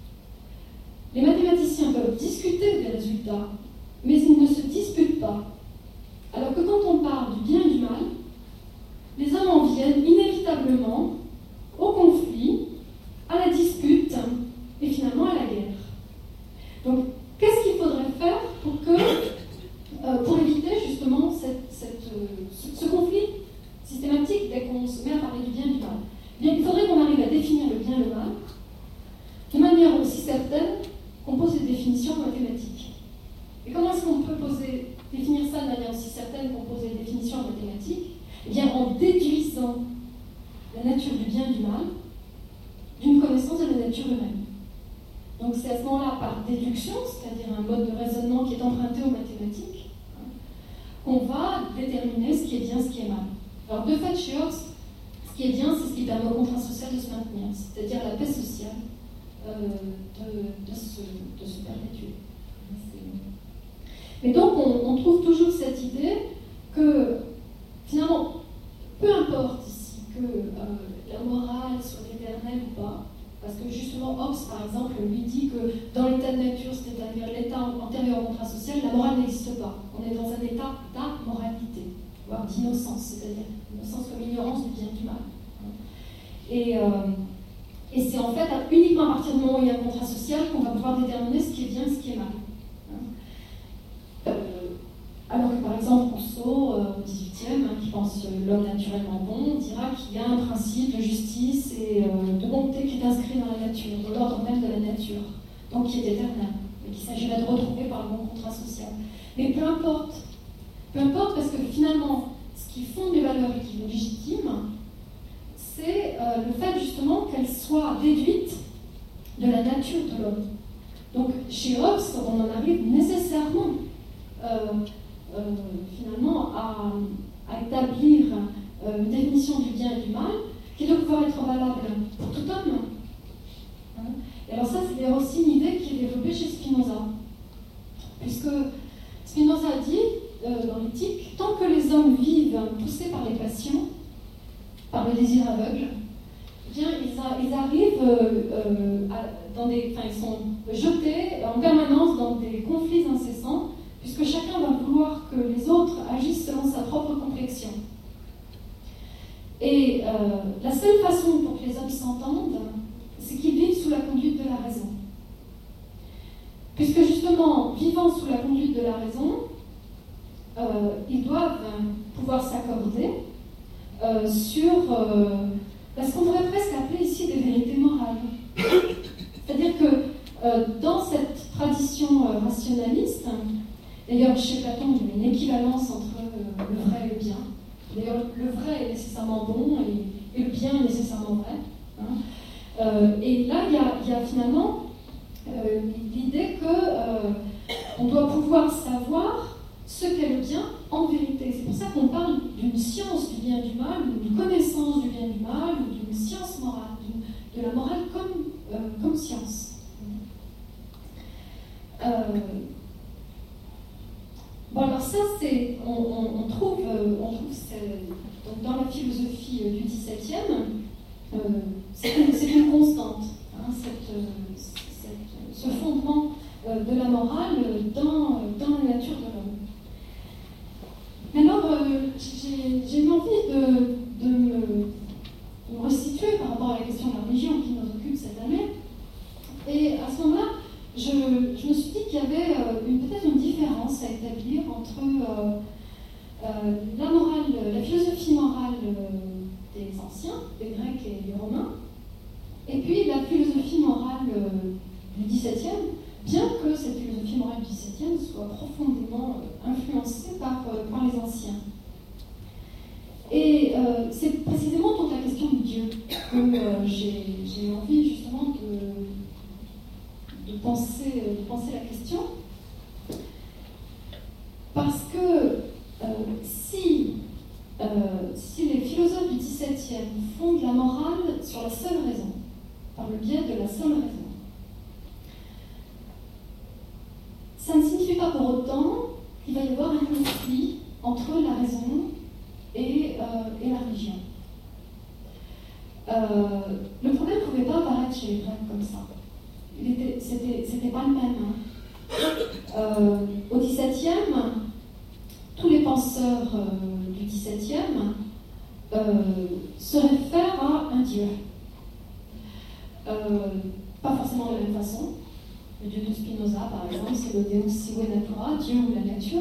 A: les mathématiciens peuvent discuter des résultats, mais ils ne se disputent pas. Alors que quand on parle du bien et du mal, les hommes en viennent inévitablement au conflit, à la dispute et finalement à la guerre. Donc, qu'est-ce qu'il faudrait faire pour, que, euh, pour éviter justement cette, cette, euh, ce, ce conflit systématique dès qu'on se met à parler du bien et du mal? Eh bien, il faudrait qu'on arrive à définir le bien et le mal de manière aussi certaine qu'on pose des définitions mathématiques. Et comment est-ce qu'on peut peut poser, définir ça de manière aussi certaine qu'on pose les définitions en mathématiques, eh bien en déduisant la nature du bien et du mal d'une connaissance de la nature humaine. Donc c'est à ce moment-là, par déduction, c'est-à-dire un mode de raisonnement qui est emprunté aux mathématiques, hein, qu'on va déterminer ce qui est bien, ce qui est mal. Alors de fait, chez Hobbes, ce qui est bien, c'est ce qui permet au contrat social de se maintenir, c'est-à-dire la paix sociale euh, de, de, se, de se perpétuer. Mais donc on, on trouve toujours cette idée que finalement, peu importe ici que euh, la morale soit éternelle ou pas, parce que justement Hobbes par exemple lui dit que dans l'état de nature, c'est-à-dire l'état antérieur au contrat social, la morale n'existe pas. On est dans un état d'amoralité, voire d'innocence, c'est-à-dire innocence comme ignorance du bien et du mal. Et, euh, et c'est en fait uniquement à partir du moment où il y a un contrat social qu'on va pouvoir déterminer ce qui est bien et ce qui est mal. Euh, alors que par exemple Rousseau, euh, au dix-huitième, hein, qui pense l'homme naturellement bon, dira qu'il y a un principe de justice et euh, de bonté qui est inscrit dans la nature, de l'ordre même de la nature, donc qui est éternel, et qu'il s'agirait de retrouver par le bon contrat social. Mais peu importe, peu importe parce que finalement, ce qui fonde les valeurs et qui les légitime, c'est euh, le fait justement qu'elles soient déduites de la nature de l'homme. Donc chez Hobbes, on en arrive nécessairement euh, euh, finalement à, à établir euh, une définition du bien et du mal qui doit pouvoir être valable pour tout homme. Hein? Et alors ça, c'est d'ailleurs aussi une idée qui est développée chez Spinoza. Puisque Spinoza dit, euh, dans l'éthique, tant que les hommes vivent poussés par les passions, par le désir aveugle, eh bien, ils, a, ils arrivent euh, euh, à, dans des, enfin, ils sont jetés en permanence dans des conflits incessants, puisque chacun va vouloir que les autres agissent selon sa propre complexion. Et euh, la seule façon pour que les hommes s'entendent, c'est qu'ils vivent sous la conduite de la raison. Puisque justement, vivant sous la conduite de la raison, euh, ils doivent pouvoir s'accorder euh, sur euh, ce qu'on pourrait presque appeler ici des vérités morales. C'est-à-dire que euh, dans cette tradition euh, rationaliste, d'ailleurs chez Platon, il y a une équivalence entre euh, le vrai et le bien. D'ailleurs, le vrai est nécessairement bon et, et le bien est nécessairement vrai. Hein. Euh, et là, il y a, il y a finalement euh, l'idée qu'on euh, doit pouvoir savoir ce qu'est le bien en vérité. C'est pour ça qu'on parle d'une science du bien et du mal, ou d'une connaissance du bien et du mal, ou d'une science morale, d'une, de la morale comme, euh, comme science. Euh, bon, alors ça, c'est, on, on, on trouve, euh, on trouve donc dans la philosophie euh, du dix-septième, euh, c'est, une, c'est une constante, hein, cette, cette, ce fondement euh, de la morale dans, dans la nature de l'homme. Mais alors, euh, j'ai, j'ai eu envie de, de, me, de me restituer par rapport à la question de la religion qui nous occupe cette année. Et à ce moment-là, je, je me suis dit qu'il y avait euh, une, peut-être une différence à établir entre euh, euh, la morale, la philosophie morale euh, des anciens, des Grecs et des Romains, et puis la philosophie morale euh, du dix-septième, bien que cette philosophie morale du dix-septième soit profondément euh, influencée par, euh, par les anciens. Et euh, c'est précisément toute la question de Dieu que euh, j'ai, j'ai envie justement de, de, penser, de penser la question. Parce que euh, si, euh, si les philosophes du dix-septième fondent la morale sur la seule raison, par le biais de la seule raison, ça ne signifie pas pour autant qu'il va y avoir un conflit entre la raison et, euh, et la religion. Euh, le problème ne pouvait pas apparaître chez les Grecs comme ça. Il était, c'était, c'était pas le même. Hein. Euh, au dix-septième, tous les penseurs euh, du dix-septième euh, se réfèrent à un Dieu. Euh, pas forcément de la même façon. Le Dieu de Spinoza, par exemple, c'est le Deus sive natura, Dieu ou la nature.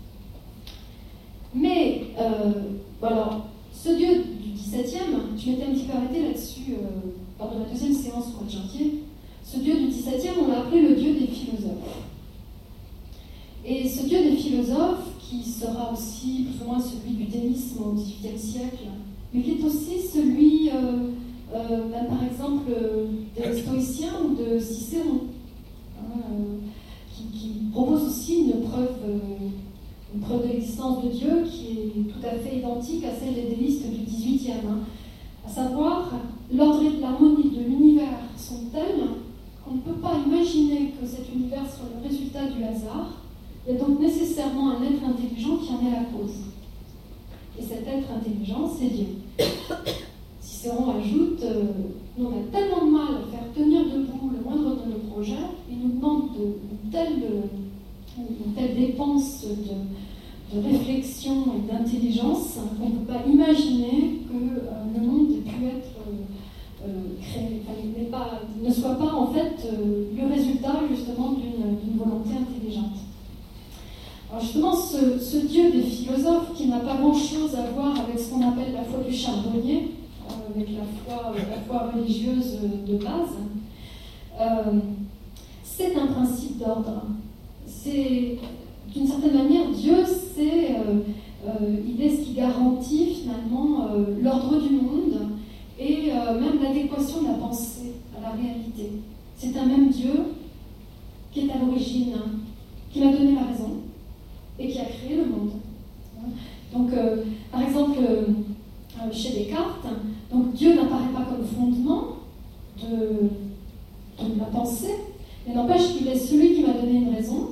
A: Mais, euh, bon alors, ce Dieu du dix-septième, je m'étais un petit peu arrêtée là-dessus euh, lors de la deuxième séance au mois de janvier. Ce Dieu du dix-septième, on l'a appelé le Dieu des philosophes. Et ce Dieu des philosophes, philosophe qui sera aussi plus ou moins celui du déisme au dix-huitième siècle, mais qui est aussi celui, euh, euh, ben, par exemple, euh, des stoïciens ou de Cicéron, hein, euh, qui, qui propose aussi une preuve, euh, une preuve de l'existence de Dieu qui est tout à fait identique à celle des déistes du dix-huitième. Hein. À savoir, l'ordre et l'harmonie de l'univers sont tels qu'on ne peut pas imaginer que cet univers soit le résultat du hasard. Il y a donc nécessairement un être intelligent qui en est la cause. Et cet être intelligent, c'est Dieu. Cicéron ajoute, euh, nous on a tellement de mal à faire tenir debout le moindre de nos projets, il nous demande de, une, telle, une telle dépense de, de réflexion et d'intelligence qu'on ne peut pas imaginer que euh, le monde ait pu être euh, euh, créé, enfin, n'est pas, ne soit pas en fait euh, le résultat justement d'une, d'une volonté intelligente. Alors justement, ce, ce Dieu des philosophes qui n'a pas grand-chose à voir avec ce qu'on appelle la foi du charbonnier, euh, avec la foi, la foi religieuse de base, euh, c'est un principe d'ordre. C'est, d'une certaine manière, Dieu, c'est, euh, euh, il est ce qui garantit finalement euh, l'ordre du monde et euh, même l'adéquation de la pensée à la réalité. C'est un même Dieu qui est à l'origine, qui m'a donné la raison et qui a créé le monde. Donc, euh, par exemple, euh, chez Descartes, donc Dieu n'apparaît pas comme fondement de, de la pensée, mais n'empêche qu'il est celui qui m'a donné une raison.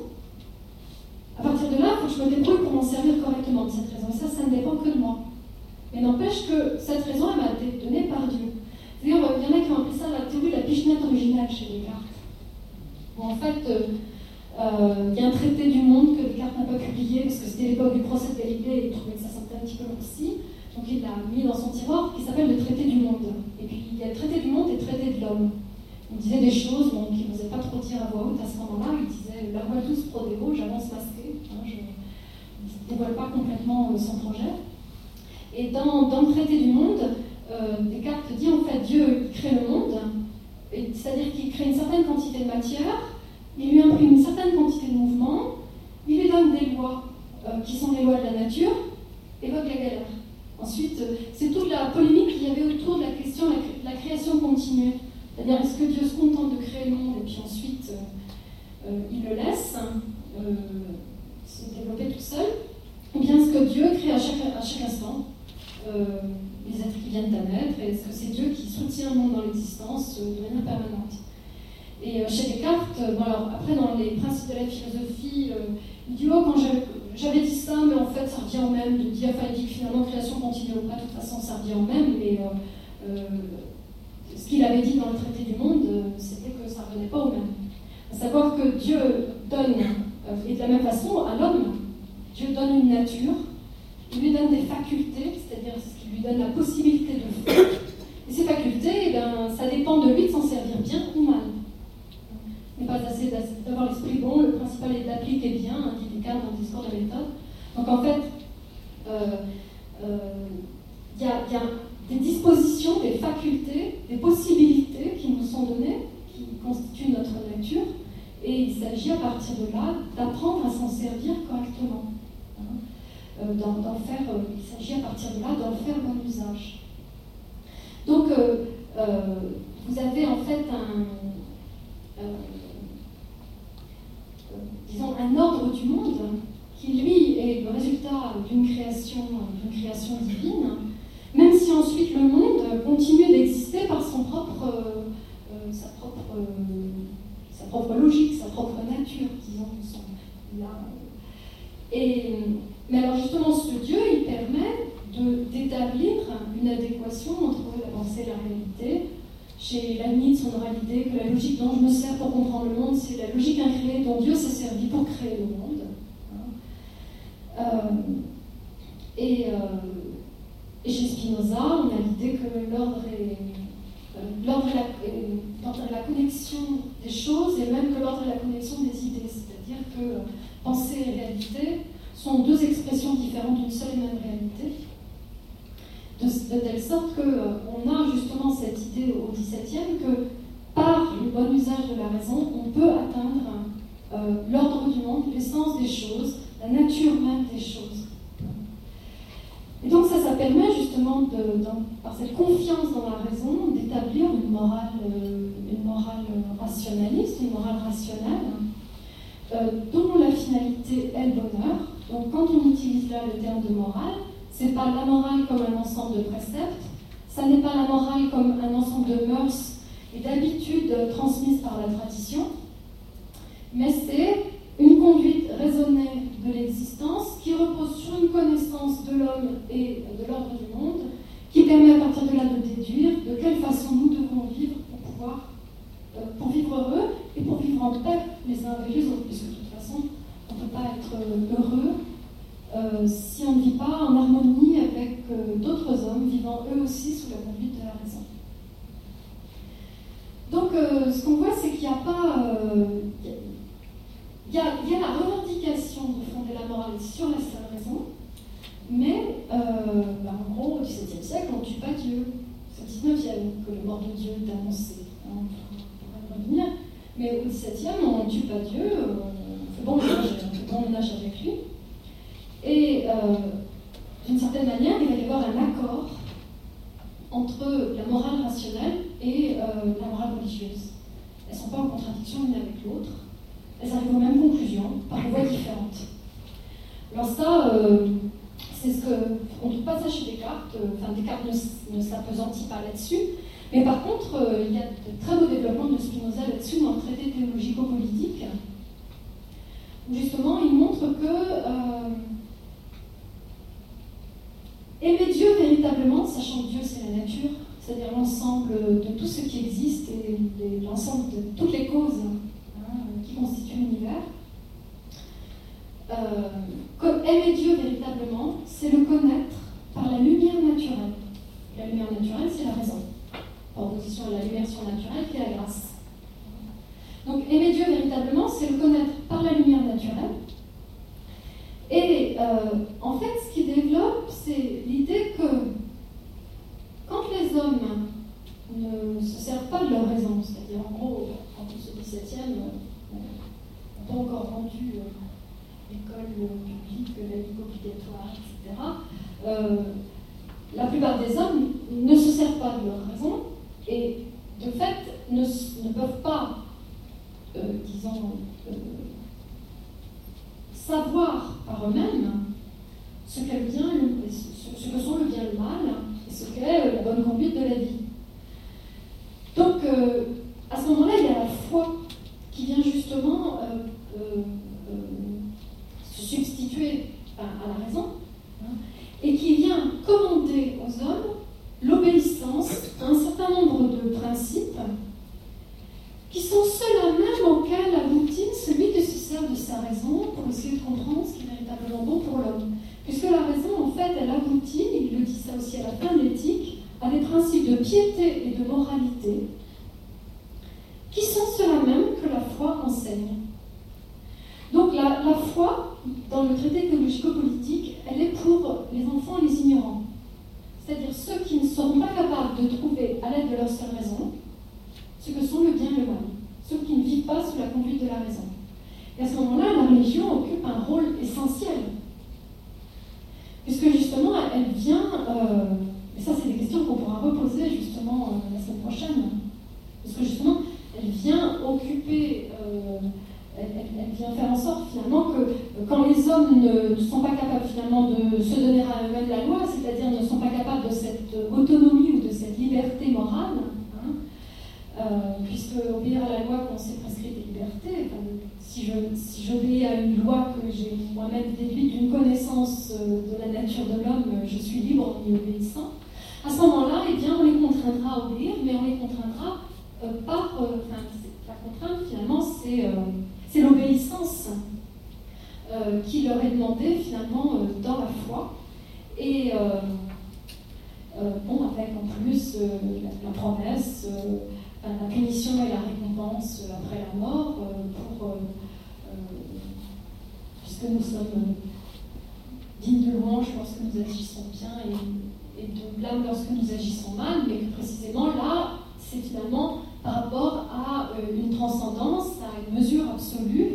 A: À partir de là, il faut que je me débrouille pour m'en servir correctement de cette raison. Et ça, ça ne dépend que de moi. Mais n'empêche que cette raison, elle m'a été donnée par Dieu. C'est-à-dire, il y en a qui ont appelé ça la théorie de la pichenette originale chez Descartes. Bon, en fait, euh, Euh, il y a un traité du monde que Descartes n'a pas publié parce que c'était l'époque du procès de Galilée et il trouvait que ça sortait un petit peu aussi. Donc il l'a mis dans son tiroir qui s'appelle le traité du monde. Et puis il y a le traité du monde et le traité de l'homme. Il disait des choses bon, qu'il n'osait pas trop dire à voix haute à ce moment-là. Il disait la voix douce pro déo, j'avance masqué. Hein, je ne dévoile pas complètement euh, son projet. Et dans, dans le traité du monde, euh, Descartes dit en fait Dieu crée le monde, et, c'est-à-dire qu'il crée une certaine quantité de matière. Il lui imprime une certaine quantité de mouvement, il lui donne des lois euh, qui sont les lois de la nature, évoque la galère. Ensuite, euh, c'est toute la polémique qu'il y avait autour de la question de la, cré- la création continue. C'est-à-dire, est-ce que Dieu se contente de créer le monde et puis ensuite euh, euh, il le laisse euh, se développer tout seul, ou bien est-ce que Dieu crée à chaque, à chaque instant euh, les êtres qui viennent à naître, et est-ce que c'est Dieu qui soutient le monde dans l'existence euh, de manière permanente? Et euh, chez Descartes, euh, bon alors, après dans les principes de la philosophie, euh, il dit oh, quand j'avais, j'avais dit ça, mais en fait ça revient au même, de dire, enfin il dit que finalement création continue ou pas, de toute façon ça revient au même, mais euh, euh, ce qu'il avait dit dans le traité du monde, euh, c'était que ça ne revenait pas au même. À savoir que Dieu donne, euh, et de la même façon à l'homme, Dieu donne une nature, il lui donne des facultés, c'est-à-dire ce qui lui donne la possibilité de faire. Et ces facultés, eh bien, ça dépend de lui de s'en servir bien ou mal. Il n'est pas assez d'avoir l'esprit bon, le principal est d'appliquer bien, hein, dit Descartes dans le discours de méthode. Donc en fait, il euh, euh, y, y a des dispositions, des facultés, des possibilités qui nous sont données, qui constituent notre nature, et il s'agit à partir de là d'apprendre à s'en servir correctement. Hein, euh, d'en, d'en faire, euh, il s'agit à partir de là d'en faire bon usage. Donc, euh, euh, vous avez en fait un, euh, euh, disons, un ordre du monde qui, lui, est le résultat d'une création, d'une création divine, même si ensuite le monde continue d'exister par son propre, euh, euh, sa, propre, euh, sa propre logique, sa propre nature, disons. Son, là. Et, mais alors justement, ce Dieu, il permet de, d'établir une adéquation entre la pensée et la réalité. Chez Leibniz, on aura l'idée que la logique dont je me sers pour comprendre le monde, c'est la logique incréée dont Dieu s'est servi pour créer le monde. Euh, et, euh, et chez Spinoza, on a l'idée que l'ordre est, euh, l'ordre est, la, est l'ordre est la connexion des choses, et même que l'ordre est la connexion des idées. C'est-à-dire que pensée et réalité sont deux expressions différentes d'une seule et même réalité. De, de telle sorte qu'on euh, a justement cette idée au dix-septième que par le bon usage de la raison, on peut atteindre euh, l'ordre du monde, l'essence des choses, la nature des choses. Et donc ça, ça permet justement, de, dans, par cette confiance dans la raison, d'établir une morale, euh, une morale rationaliste, une morale rationnelle, euh, dont la finalité est le bonheur. Donc quand on utilise là le terme de morale, ce n'est pas la morale comme un ensemble de préceptes, ça n'est pas la morale comme un ensemble de mœurs et d'habitudes transmises par la tradition, mais c'est une conduite raisonnée de l'existence qui repose sur une connaissance de l'homme et de l'ordre du monde, qui permet à partir de là de déduire de quelle façon nous devons vivre pour pouvoir, euh, pour vivre heureux et pour vivre en paix les uns avec les autres, puisque de toute façon, on ne peut pas être heureux euh, si on ne vit pas en harmonie avec euh, d'autres hommes vivant eux aussi sous la conduite de la raison. Donc, euh, ce qu'on voit, c'est qu'il n'y a pas... Euh, Il y, a, il y a la revendication de fonder la morale sur la seule raison, mais euh, bah en gros, au dix-septième siècle, on ne tue pas Dieu. C'est au dix-neuvième que le mort de Dieu est annoncé. Hein, on pourrait revenir. Mais au dix-septième, on ne tue pas Dieu, on fait bon ménage, on fait bon ménage avec lui. Et euh, d'une certaine manière, il va y avoir un accord entre la morale rationnelle et euh, la morale religieuse. Elles ne sont pas en contradiction l'une avec l'autre. Elles arrivent aux mêmes conclusions, par voies différentes. Alors ça, euh, c'est ce que... On ne trouve pas ça chez Descartes, euh, enfin Descartes ne, ne s'appesantit pas là-dessus, mais par contre, euh, il y a de très beaux développements de Spinoza là-dessus dans le traité théologico-politique, où justement il montre que euh, aimer Dieu véritablement, sachant que Dieu c'est la nature, c'est-à-dire l'ensemble de tout ce qui existe et, et l'ensemble de toutes les causes qui constitue l'univers. Euh, comme aimer Dieu véritablement, c'est le connaître par la lumière naturelle. La lumière naturelle, c'est la raison, en opposition à la lumière surnaturelle qui est la grâce. Donc aimer Dieu véritablement, c'est le connaître par la lumière naturelle. Et euh, en fait, ce qui développe, c'est l'idée que quand les hommes ne se servent pas de leur raison, c'est-à-dire en gros, quand on se dix-septième, n'a pas encore rendu euh, l'école publique, la vie obligatoire, et cetera. Euh, la plupart des hommes ne se servent pas de leur raison et, de fait, ne, ne peuvent pas, euh, disons, euh, savoir par eux-mêmes ce qu'est le bien, le, ce, ce que sont le bien et le mal et ce qu'est la bonne conduite de la vie. Donc, euh, à ce moment-là, il y a la foi qui vient justement euh, euh, euh, se substituer à, à la raison, hein, et qui vient commander aux hommes l'obéissance à un certain nombre de principes qui sont ceux-là même auxquels aboutit celui qui se sert de sa raison pour essayer de comprendre ce qui est véritablement bon pour l'homme. Puisque la raison, en fait, elle aboutit, il le dit ça aussi à la fin de l'éthique, à des principes de piété et de moralité qui sont ceux-là même que la foi enseigne. Donc la, la foi, dans le traité théologico-politique, elle est pour les enfants et les ignorants. C'est-à-dire ceux qui ne seront pas capables de trouver, à l'aide de leur seule raison, ce que sont le bien et le mal. Ceux qui ne vivent pas sous la conduite de la raison. Et à ce moment-là, la religion occupe un rôle essentiel. Puisque justement, elle vient... Euh, et ça, c'est des questions qu'on pourra reposer justement euh, la semaine prochaine. Parce que justement, elle vient occuper, euh, elle, elle, elle vient faire en sorte finalement que euh, quand les hommes ne, ne sont pas capables finalement de se donner à eux-mêmes la loi, c'est-à-dire ne sont pas capables de cette autonomie ou de cette liberté morale, hein, euh, puisque obéir à la loi qu'on s'est prescrit des libertés, enfin, si, je, si j'obéis à une loi que j'ai moi-même déduite d'une connaissance euh, de la nature de l'homme, je suis libre en y obéissant. À ce moment-là, eh bien, on les contraindra à obéir, mais on les contraindra euh, par... Euh, enfin, la contrainte, finalement, c'est, euh, c'est l'obéissance euh, qui leur est demandée, finalement, euh, dans la foi. Et, euh, euh, bon, avec en plus euh, la, la promesse, euh, la punition et la récompense après la mort, euh, pour, euh, euh, puisque nous sommes dignes de louange lorsque nous agissons bien et, et de blâme lorsque nous agissons mal, mais que précisément là, c'est finalement par rapport à euh, une transcendance, à une mesure absolue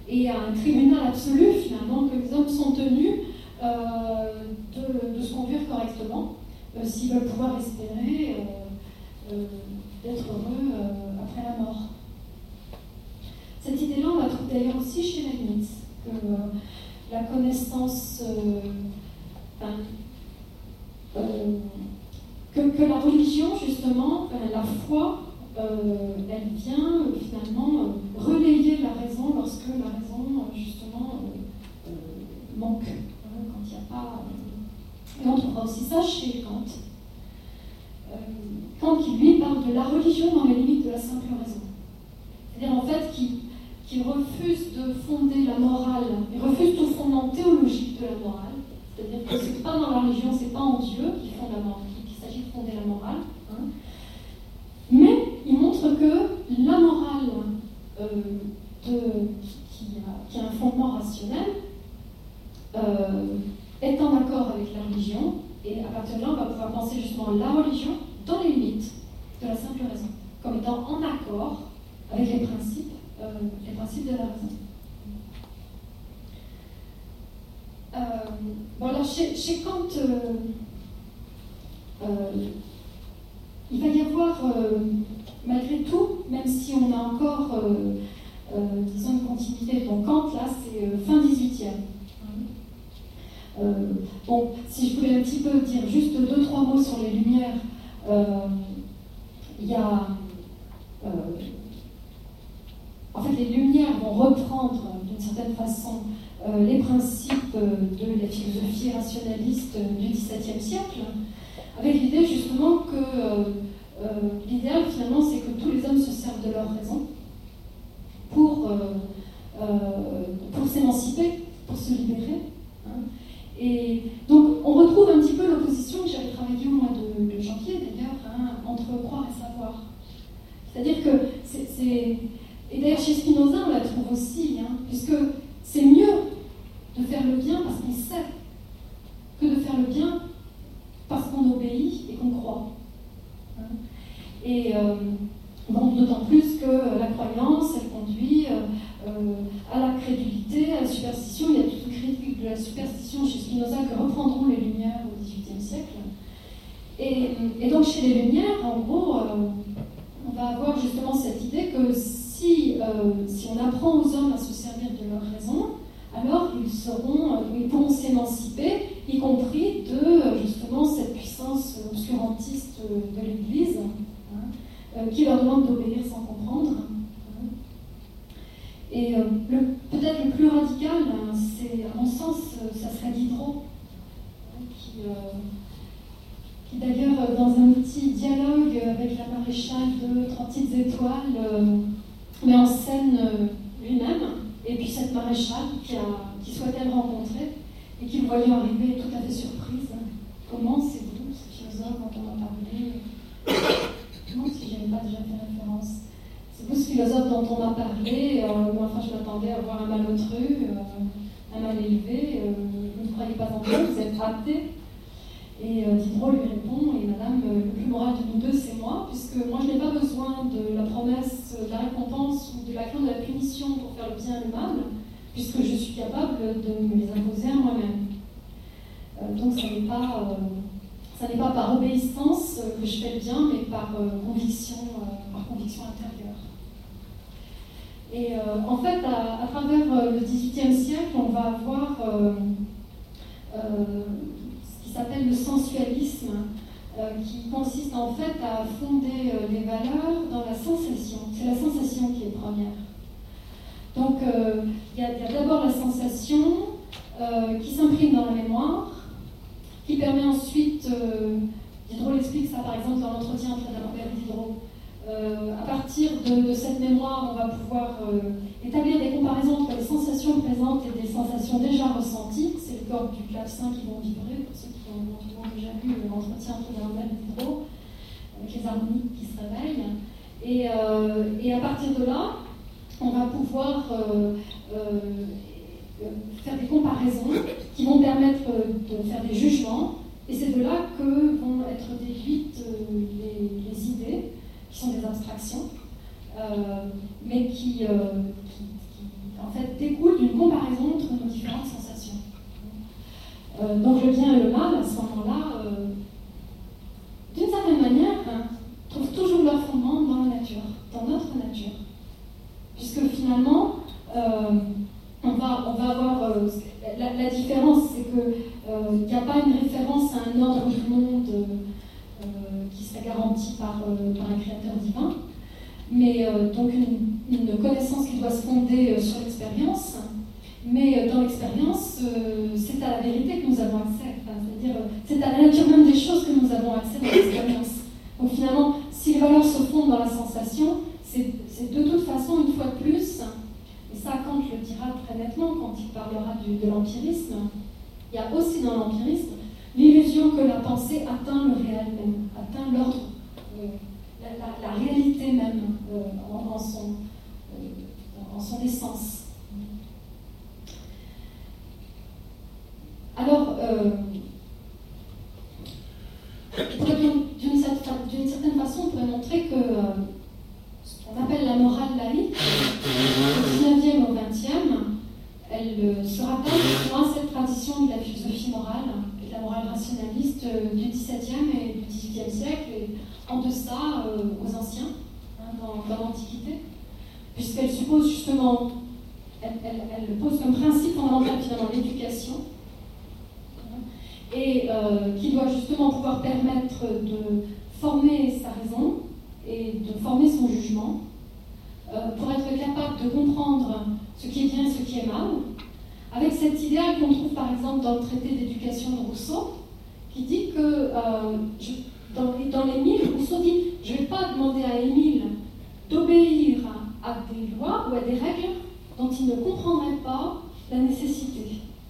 A: et à un tribunal absolu, finalement, que les hommes sont tenus euh, de, de se conduire correctement, euh, s'ils veulent pouvoir espérer euh, euh, d'être heureux euh, après la mort. Cette idée-là, on la trouve d'ailleurs aussi chez Leibniz, que euh, la connaissance, euh, enfin, euh, que, que la religion, justement, euh, la foi, euh, elle vient euh, finalement euh, relayer la raison lorsque la raison, euh, justement, euh, euh, manque, hein, quand il n'y a pas... Euh... Et on trouvera aussi ça chez Kant. Euh, Kant qui, lui, parle de la religion dans les limites de la simple raison. C'est-à-dire, en fait, qui, qui refuse de fonder la morale, il refuse tout fondement théologique de la morale. C'est-à-dire que ce n'est pas dans la religion, ce n'est pas en Dieu qui fonde la morale, qu'il s'agit de fonder la morale. Hein. Mais il montre que la morale euh, de, qui, a, qui a un fondement rationnel euh, est en accord avec la religion, et à partir de là, on va pouvoir penser justement la religion dans les limites de la simple raison, comme étant en accord avec les principes, euh, les principes de la raison. Euh, bon alors chez, chez Kant, euh, euh, il va y avoir, euh, malgré tout, même si on a encore, euh, euh, disons, une continuité, donc Kant, là, c'est euh, fin dix-huitième. Euh, bon, si je voulais un petit peu dire juste deux, trois mots sur les Lumières, euh, il y a... Euh, en fait, les Lumières vont reprendre, d'une certaine façon, euh, les principes de la philosophie rationaliste du dix-septième siècle, avec l'idée justement que euh, euh, l'idéal finalement c'est que tous les hommes se servent de leur raison pour, euh, euh, pour s'émanciper, pour se libérer. Hein. Et donc on retrouve un petit peu l'opposition que j'avais travaillée au mois de, de janvier d'ailleurs, hein, entre croire et savoir. C'est-à-dire que c'est, c'est... Et d'ailleurs chez Spinoza on la trouve aussi, hein, puisque c'est mieux de faire le bien parce qu'on sait que de faire le bien parce qu'on obéit et qu'on croit. Hein. Et euh, bon, d'autant plus que la croyance, elle conduit euh, euh, à la crédulité, à la superstition. Il y a toute une critique de la superstition chez Spinoza que reprendront les Lumières au dix-huitième siècle. Et, et donc chez les Lumières, en gros, euh, on va avoir justement cette idée que si, euh, si on apprend aux hommes à se servir de leur raison, alors ils, seront, ils pourront s'émanciper, y compris de justement cette puissance obscurantiste de l'Église, hein, euh, qui leur demande d'obéir sans comprendre. Hein. Et euh, le, peut-être le plus radical, hein, c'est, à mon sens, ça serait Diderot, hein, qui, euh, qui d'ailleurs, dans un petit dialogue avec la maréchale de Trois petites étoiles, euh, met en scène euh, lui-même. Et puis cette maréchale qui, a, qui souhaitait le rencontrer et qui le voyait arriver tout à fait surprise. Comment c'est vous, ce philosophe dont on a parlé? Non, si je n'avais pas déjà fait référence. C'est vous ce philosophe dont on a parlé. Euh, moi, enfin, je m'attendais à voir un malotru, euh, un mal élevé. Euh, vous ne croyez pas en Dieu, vous êtes athée. Et euh, Diderot lui répond, et madame, euh, le plus moral de nous deux, c'est moi, puisque moi je n'ai pas besoin de la promesse, de la récompense ou de la crainte de la punition pour faire le bien et le mal, puisque je suis capable de me les imposer à moi-même. Euh, donc ça n'est pas, euh, ça n'est pas par obéissance que je fais le bien, mais par euh, conviction, euh, par conviction intérieure. Et euh, en fait, à, à travers euh, le dix-huitième siècle, on va avoir euh, euh, qui s'appelle le sensualisme, euh, qui consiste en fait à fonder euh, les valeurs dans la sensation. C'est la sensation qui est première. Donc euh, il y a, y a d'abord la sensation euh, qui s'imprime dans la mémoire, qui permet ensuite, euh, Diderot l'explique ça par exemple dans l'entretien entre D'Alembert et Diderot, euh, à partir de, de cette mémoire, on va pouvoir euh, établir des comparaisons entre les sensations présentes et des sensations déjà ressenties. C'est les cordes du clavecin qui vont vibrer, pour ceux qui ont, ont déjà vu l'entretien entre D'Alembert et Diderot, avec les harmoniques qui se réveillent. Et, euh, et à partir de là, on va pouvoir euh, euh, faire des comparaisons qui vont permettre de faire des jugements. Et c'est de là que vont être déduites les, les idées, qui sont des abstractions, euh, mais qui, euh, qui, qui, en fait, découle d'une comparaison entre nos différentes sensations. Euh, donc le bien et le mal, à ce moment-là, euh, d'une certaine manière, hein, trouvent toujours leur fondement dans la nature, dans notre nature. Puisque finalement, euh, on, va, on va avoir... Euh, la, la différence, c'est qu'il n'y euh, a pas une référence à un ordre du monde euh, qui serait garanti par, euh, par un créateur divin, mais euh, donc une, une connaissance qui doit se fonder euh, sur l'expérience. Mais euh, dans l'expérience, euh, c'est à la vérité que nous avons accès. Enfin, c'est-à-dire, euh, c'est à la nature même des choses que nous avons accès dans l'expérience. Donc finalement, si les valeurs se fondent dans la sensation, c'est, c'est de toute façon, une fois de plus, et ça Kant le dira très nettement quand il parlera du, de l'empirisme, il y a aussi dans l'empirisme l'illusion que la pensée atteint le réel même, atteint l'ordre, euh, la, la, la réalité même euh, en, en, son, euh, en son essence. Alors, euh, d'une certaine façon, on pourrait montrer que euh, ce qu'on appelle la morale laïque, au dix-neuvième au vingtième, elle euh, se rappelle justement à cette tradition de la philosophie morale et de la morale rationaliste euh, du dix-septième et du dix-huitième siècle, et en deçà euh, aux anciens, hein, dans, dans l'Antiquité, puisqu'elle suppose justement, elle, elle, elle pose comme principe fondamental finalement l'éducation, et euh, qui doit justement pouvoir permettre de former sa raison et de former son jugement euh, pour être capable de comprendre ce qui est bien et ce qui est mal, avec cet idéal qu'on trouve par exemple dans le traité d'éducation de Rousseau, qui dit que euh, je, dans, dans l'Émile, Rousseau dit « je ne vais pas demander à Émile d'obéir à, à des lois ou à des règles dont il ne comprendrait pas la nécessité ».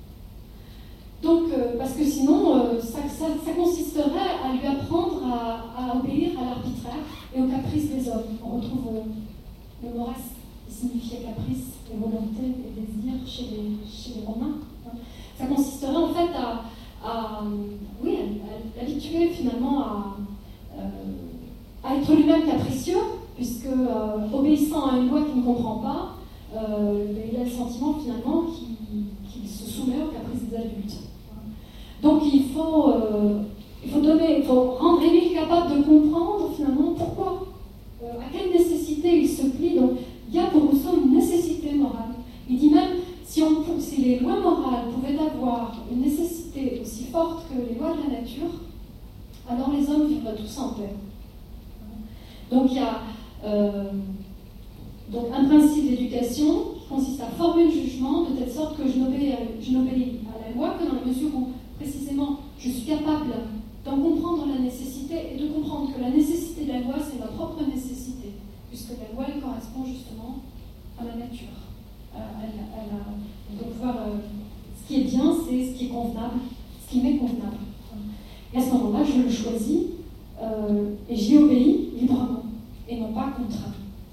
A: Donc, euh, parce que sinon, euh, ça, ça, ça consisterait à lui apprendre à, à obéir à l'arbitraire et aux caprices des hommes. On retrouve euh, le mores qui signifiait caprice et volonté et désir chez les, chez les Romains. Ça consisterait en fait à, à, oui, à, à l'habituer finalement à, euh, à être lui-même capricieux, puisque euh, obéissant à une loi qu'il ne comprend pas, euh, il a le sentiment finalement qu'il, qu'il se soumet aux caprices des adultes. Donc il faut, euh, il faut donner, il faut rendre Émile capable de comprendre finalement pourquoi, euh, à quelle nécessité il se plie. Donc il y a pour Rousseau une nécessité morale. Il dit même si, on, si les lois morales pouvaient avoir une nécessité aussi forte que les lois de la nature, alors les hommes vivraient tous en paix. Donc il y a euh, donc un principe d'éducation qui consiste à former le jugement de telle sorte que je n'obéis à, je n'obéis à la loi que dans la mesure où précisément, je suis capable d'en comprendre la nécessité et de comprendre que la nécessité de la loi, c'est ma propre nécessité, puisque la loi, elle correspond justement à la nature. Euh, elle, elle a, donc, voir, euh, ce qui est bien, c'est ce qui est convenable, ce qui m'est convenable. Et à ce moment-là, je le choisis euh, et j'y obéis librement, et non pas contraint.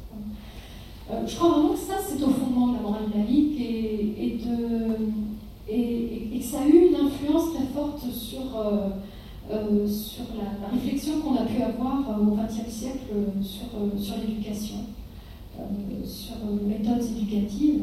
A: Euh, je crois vraiment que ça, c'est au fondement de la morale laïque et, et de... Et, et, et que ça a eu une influence très forte sur, euh, euh, sur la, la réflexion qu'on a pu avoir euh, au vingtième siècle euh, sur, euh, sur l'éducation, euh, sur euh, méthodes éducatives.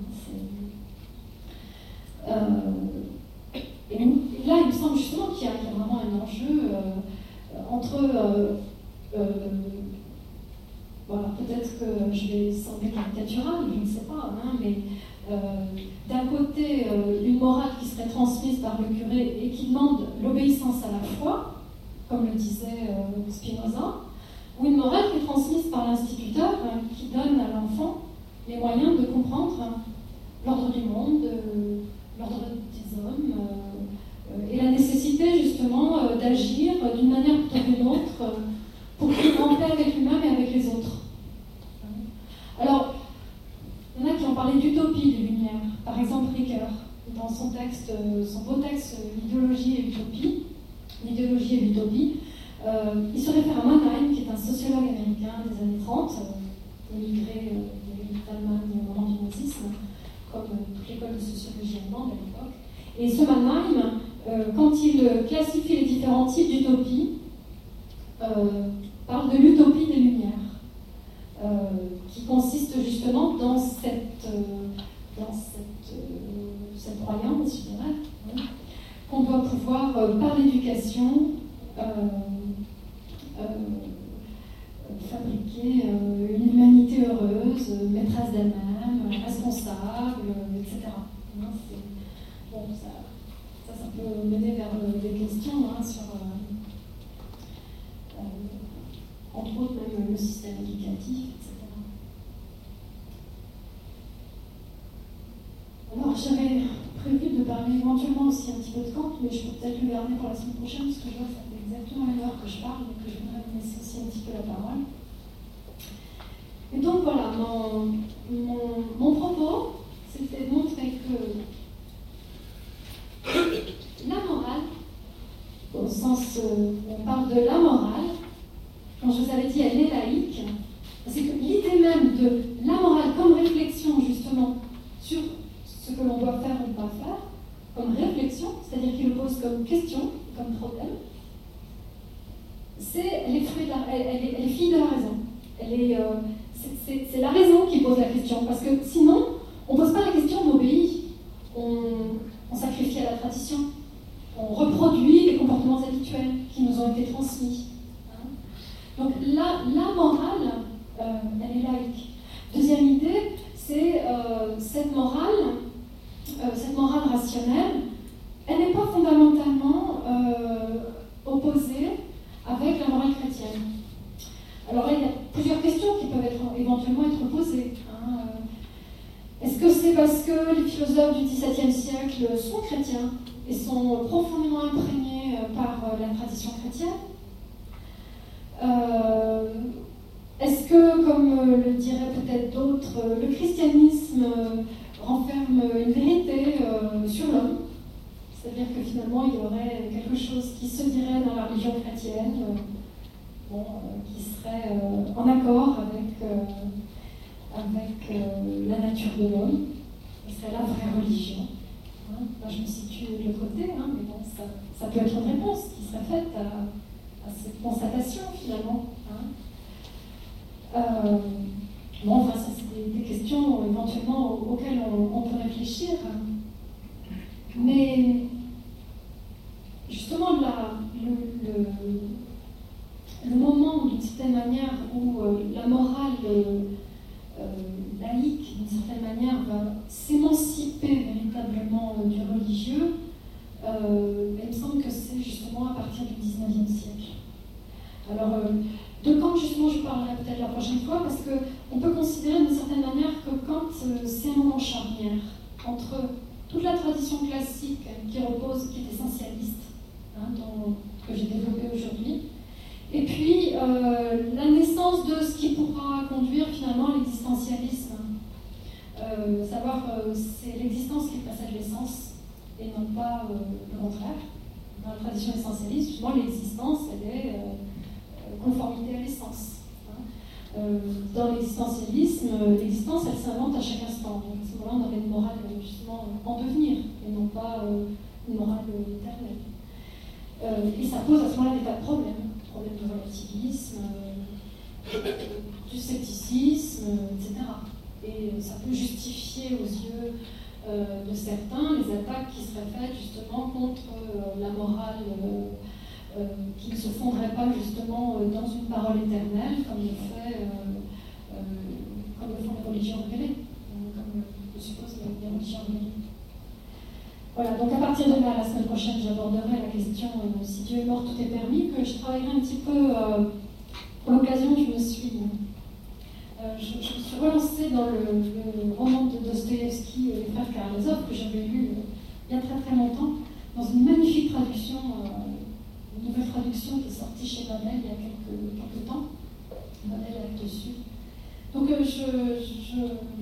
A: Euh, et, et là, il me semble justement qu'il y a, qu'il y a vraiment un enjeu euh, entre... Euh, euh, voilà, peut-être que je vais sembler caricatural, je ne sais pas, hein, mais... Euh, d'un côté, euh, une morale qui serait transmise par le curé et qui demande l'obéissance à la foi, comme le disait euh, Spinoza, ou une morale qui est transmise par l'instituteur hein, qui donne à l'enfant les moyens de comprendre hein, l'ordre du monde, euh, l'ordre des hommes, euh, euh, et la nécessité justement euh, d'agir euh, d'une manière plutôt que d'une autre euh, pour vivre en paix avec lui-même et avec les autres. Alors, il y en a qui ont parlé d'utopie des Lumières. Par exemple, Ricoeur, dans son texte, son beau texte L'idéologie et l'utopie, l'idéologie et l'utopie, euh, il se réfère à Mannheim, qui est un sociologue américain des années trente, euh, émigré euh, d'Allemagne au moment du nazisme, comme euh, toute l'école de sociologie allemande à l'époque. Et ce Mannheim, euh, quand il classifie les différents types d'utopie, euh, parle de l'utopie des Lumières. Euh, qui consiste justement dans cette, euh, dans cette, euh, cette croyance, je dirais, hein, qu'on doit pouvoir, euh, par l'éducation, euh, euh, fabriquer euh, une humanité heureuse, maîtresse d'elle-même, responsable, euh, et cetera. Hein, bon, ça, ça, ça peut mener vers euh, des questions hein, sur, euh, euh, entre autres, même le système éducatif, et cetera. Alors, j'avais prévu de parler éventuellement aussi un petit peu de Kant, mais je peux peut-être le garder pour la semaine prochaine, parce que je vois que ça fait exactement une heure que je parle, donc je voudrais vous laisser aussi un petit peu la parole. Et donc voilà, mon, mon, mon propos, c'était de montrer que la morale, au sens où on parle de la morale, quand je vous avais dit elle est laïque, c'est que l'idée même de la morale comme réflexion justement sur ce que l'on doit faire ou pas faire, comme réflexion, c'est-à-dire qu'il le pose comme question, comme problème, c'est, elle est, fruit de la, elle, elle est, elle est fille de la raison. Elle est, euh, c'est, c'est, c'est la raison qui pose la question, parce que sinon, on ne pose pas la question, on obéit, on, on sacrifie à la tradition, on reproduit les comportements habituels qui nous ont été transmis. Hein. Donc la, la morale, euh, elle est laïque. Deuxième idée, c'est euh, cette morale, euh, cette morale rationnelle, elle n'est pas fondamentalement euh, opposée avec la morale chrétienne. Alors là, il y a plusieurs questions qui peuvent être, éventuellement être posées. Hein. Est-ce que c'est parce que les philosophes du dix-septième siècle sont chrétiens et sont profondément imprégnés par la tradition chrétienne ? euh, Est-ce que, comme le diraient peut-être d'autres, le christianisme renferme une vérité euh, sur l'homme ? C'est-à-dire que finalement, il y aurait quelque chose qui se dirait dans la religion chrétienne, euh, bon, euh, qui serait euh, en accord avec, euh, avec euh, la nature de l'homme. Ce serait la vraie religion. Hein. Là, je me situe de l'autre côté, hein, mais bon, ça, ça peut être une réponse qui serait faite à, à cette constatation, finalement. Hein. Euh, bon, enfin, ça, c'est des, des questions éventuellement auxquelles on, on peut réfléchir. Mais justement, la, le, le, le moment, d'une certaine manière, où euh, la morale euh, euh, laïque, d'une certaine manière, va s'émanciper véritablement euh, du religieux, euh, il me semble que c'est justement à partir du dix-neuvième siècle. Alors, euh, de Kant, justement, je parlerai peut-être la prochaine fois, parce qu'on peut considérer d'une certaine manière que Kant, euh, c'est un moment charnière entre toute la tradition classique qui repose, qui est essentialiste, hein, dont, que j'ai développée aujourd'hui, et puis euh, la naissance de ce qui pourra conduire finalement à l'existentialisme. Euh, savoir euh, c'est l'existence qui précède l'essence, et non pas euh, le contraire. Dans la tradition essentialiste, justement, l'existence, elle est euh, conformité à l'essence. Euh, dans l'existentialisme, l'existence, elle s'invente à chaque instant. Donc, à ce moment-là, on aurait une morale justement en devenir, et non pas euh, une morale éternelle. Euh, et ça pose à ce moment-là des tas de problèmes. Problèmes de relativisme, euh, du scepticisme, et cetera. Et ça peut justifier aux yeux euh, de certains les attaques qui seraient faites justement contre euh, la morale euh, Euh, qui ne se fondrait pas justement euh, dans une parole éternelle comme le, fait, euh, euh, comme le font les religions révélées, euh, comme je suppose les, les religions révélées. Voilà, donc à partir de là, la semaine prochaine, j'aborderai la question euh, si Dieu est mort, tout est permis, que je travaillerai un petit peu, euh, pour l'occasion, je me suis, euh, je, je me suis relancée dans le, le roman de Dostoïevski, Les Frères Karamazov, que j'avais lu euh, il y a très très longtemps, dans une magnifique traduction. Euh, Une nouvelle traduction qui est sortie chez Babel il y a quelques, quelques temps. Babel est dessus. Donc euh, je, je,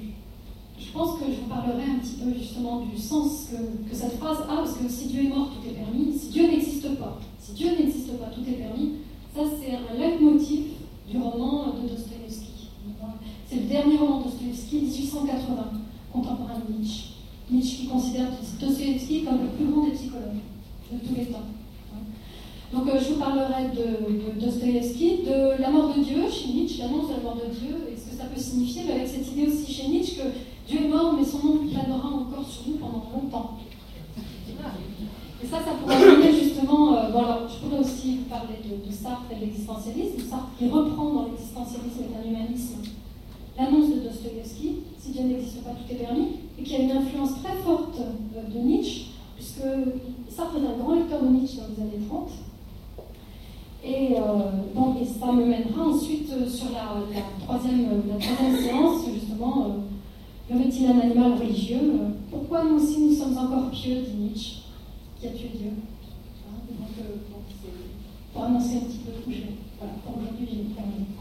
A: je pense que je vous parlerai un petit peu justement du sens que, que cette phrase a, parce que si Dieu est mort, tout est permis. Si Dieu n'existe pas, si Dieu n'existe pas, tout est permis. Ça, c'est un leitmotiv du roman de Dostoïevski. C'est le dernier roman de Dostoïevski, dix-huit cent quatre-vingts, contemporain de Nietzsche. Nietzsche qui considère Dostoïevski comme le plus grand des psychologues de tous les temps. Donc euh, je vous parlerai de, de Dostoïevski, de la mort de Dieu chez Nietzsche, l'annonce de la mort de Dieu, et ce que ça peut signifier, mais avec cette idée aussi chez Nietzsche que Dieu est mort, mais son nom planera encore sur nous pendant longtemps. Et ça, ça pourrait venir justement. Euh, bon, alors, je pourrais aussi vous parler de, de Sartre et de l'existentialisme. Sartre qui reprend dans l'existentialisme et un humanisme l'annonce de Dostoïevski, si Dieu n'existe pas, tout est permis, et qui a une influence très forte euh, de Nietzsche, puisque Sartre est un grand lecteur de Nietzsche dans les années trente. Et, euh, bon, et ça me mènera ensuite euh, sur la, la, troisième, euh, la troisième séance, justement, euh, y aurait-il un animal religieux euh, Pourquoi nous aussi nous sommes encore pieux, dit Nietzsche, qui a tué Dieu. Hein, donc, euh, bon, c'est pour annoncer un petit peu où je vais. Voilà, pour aujourd'hui, j'ai terminé.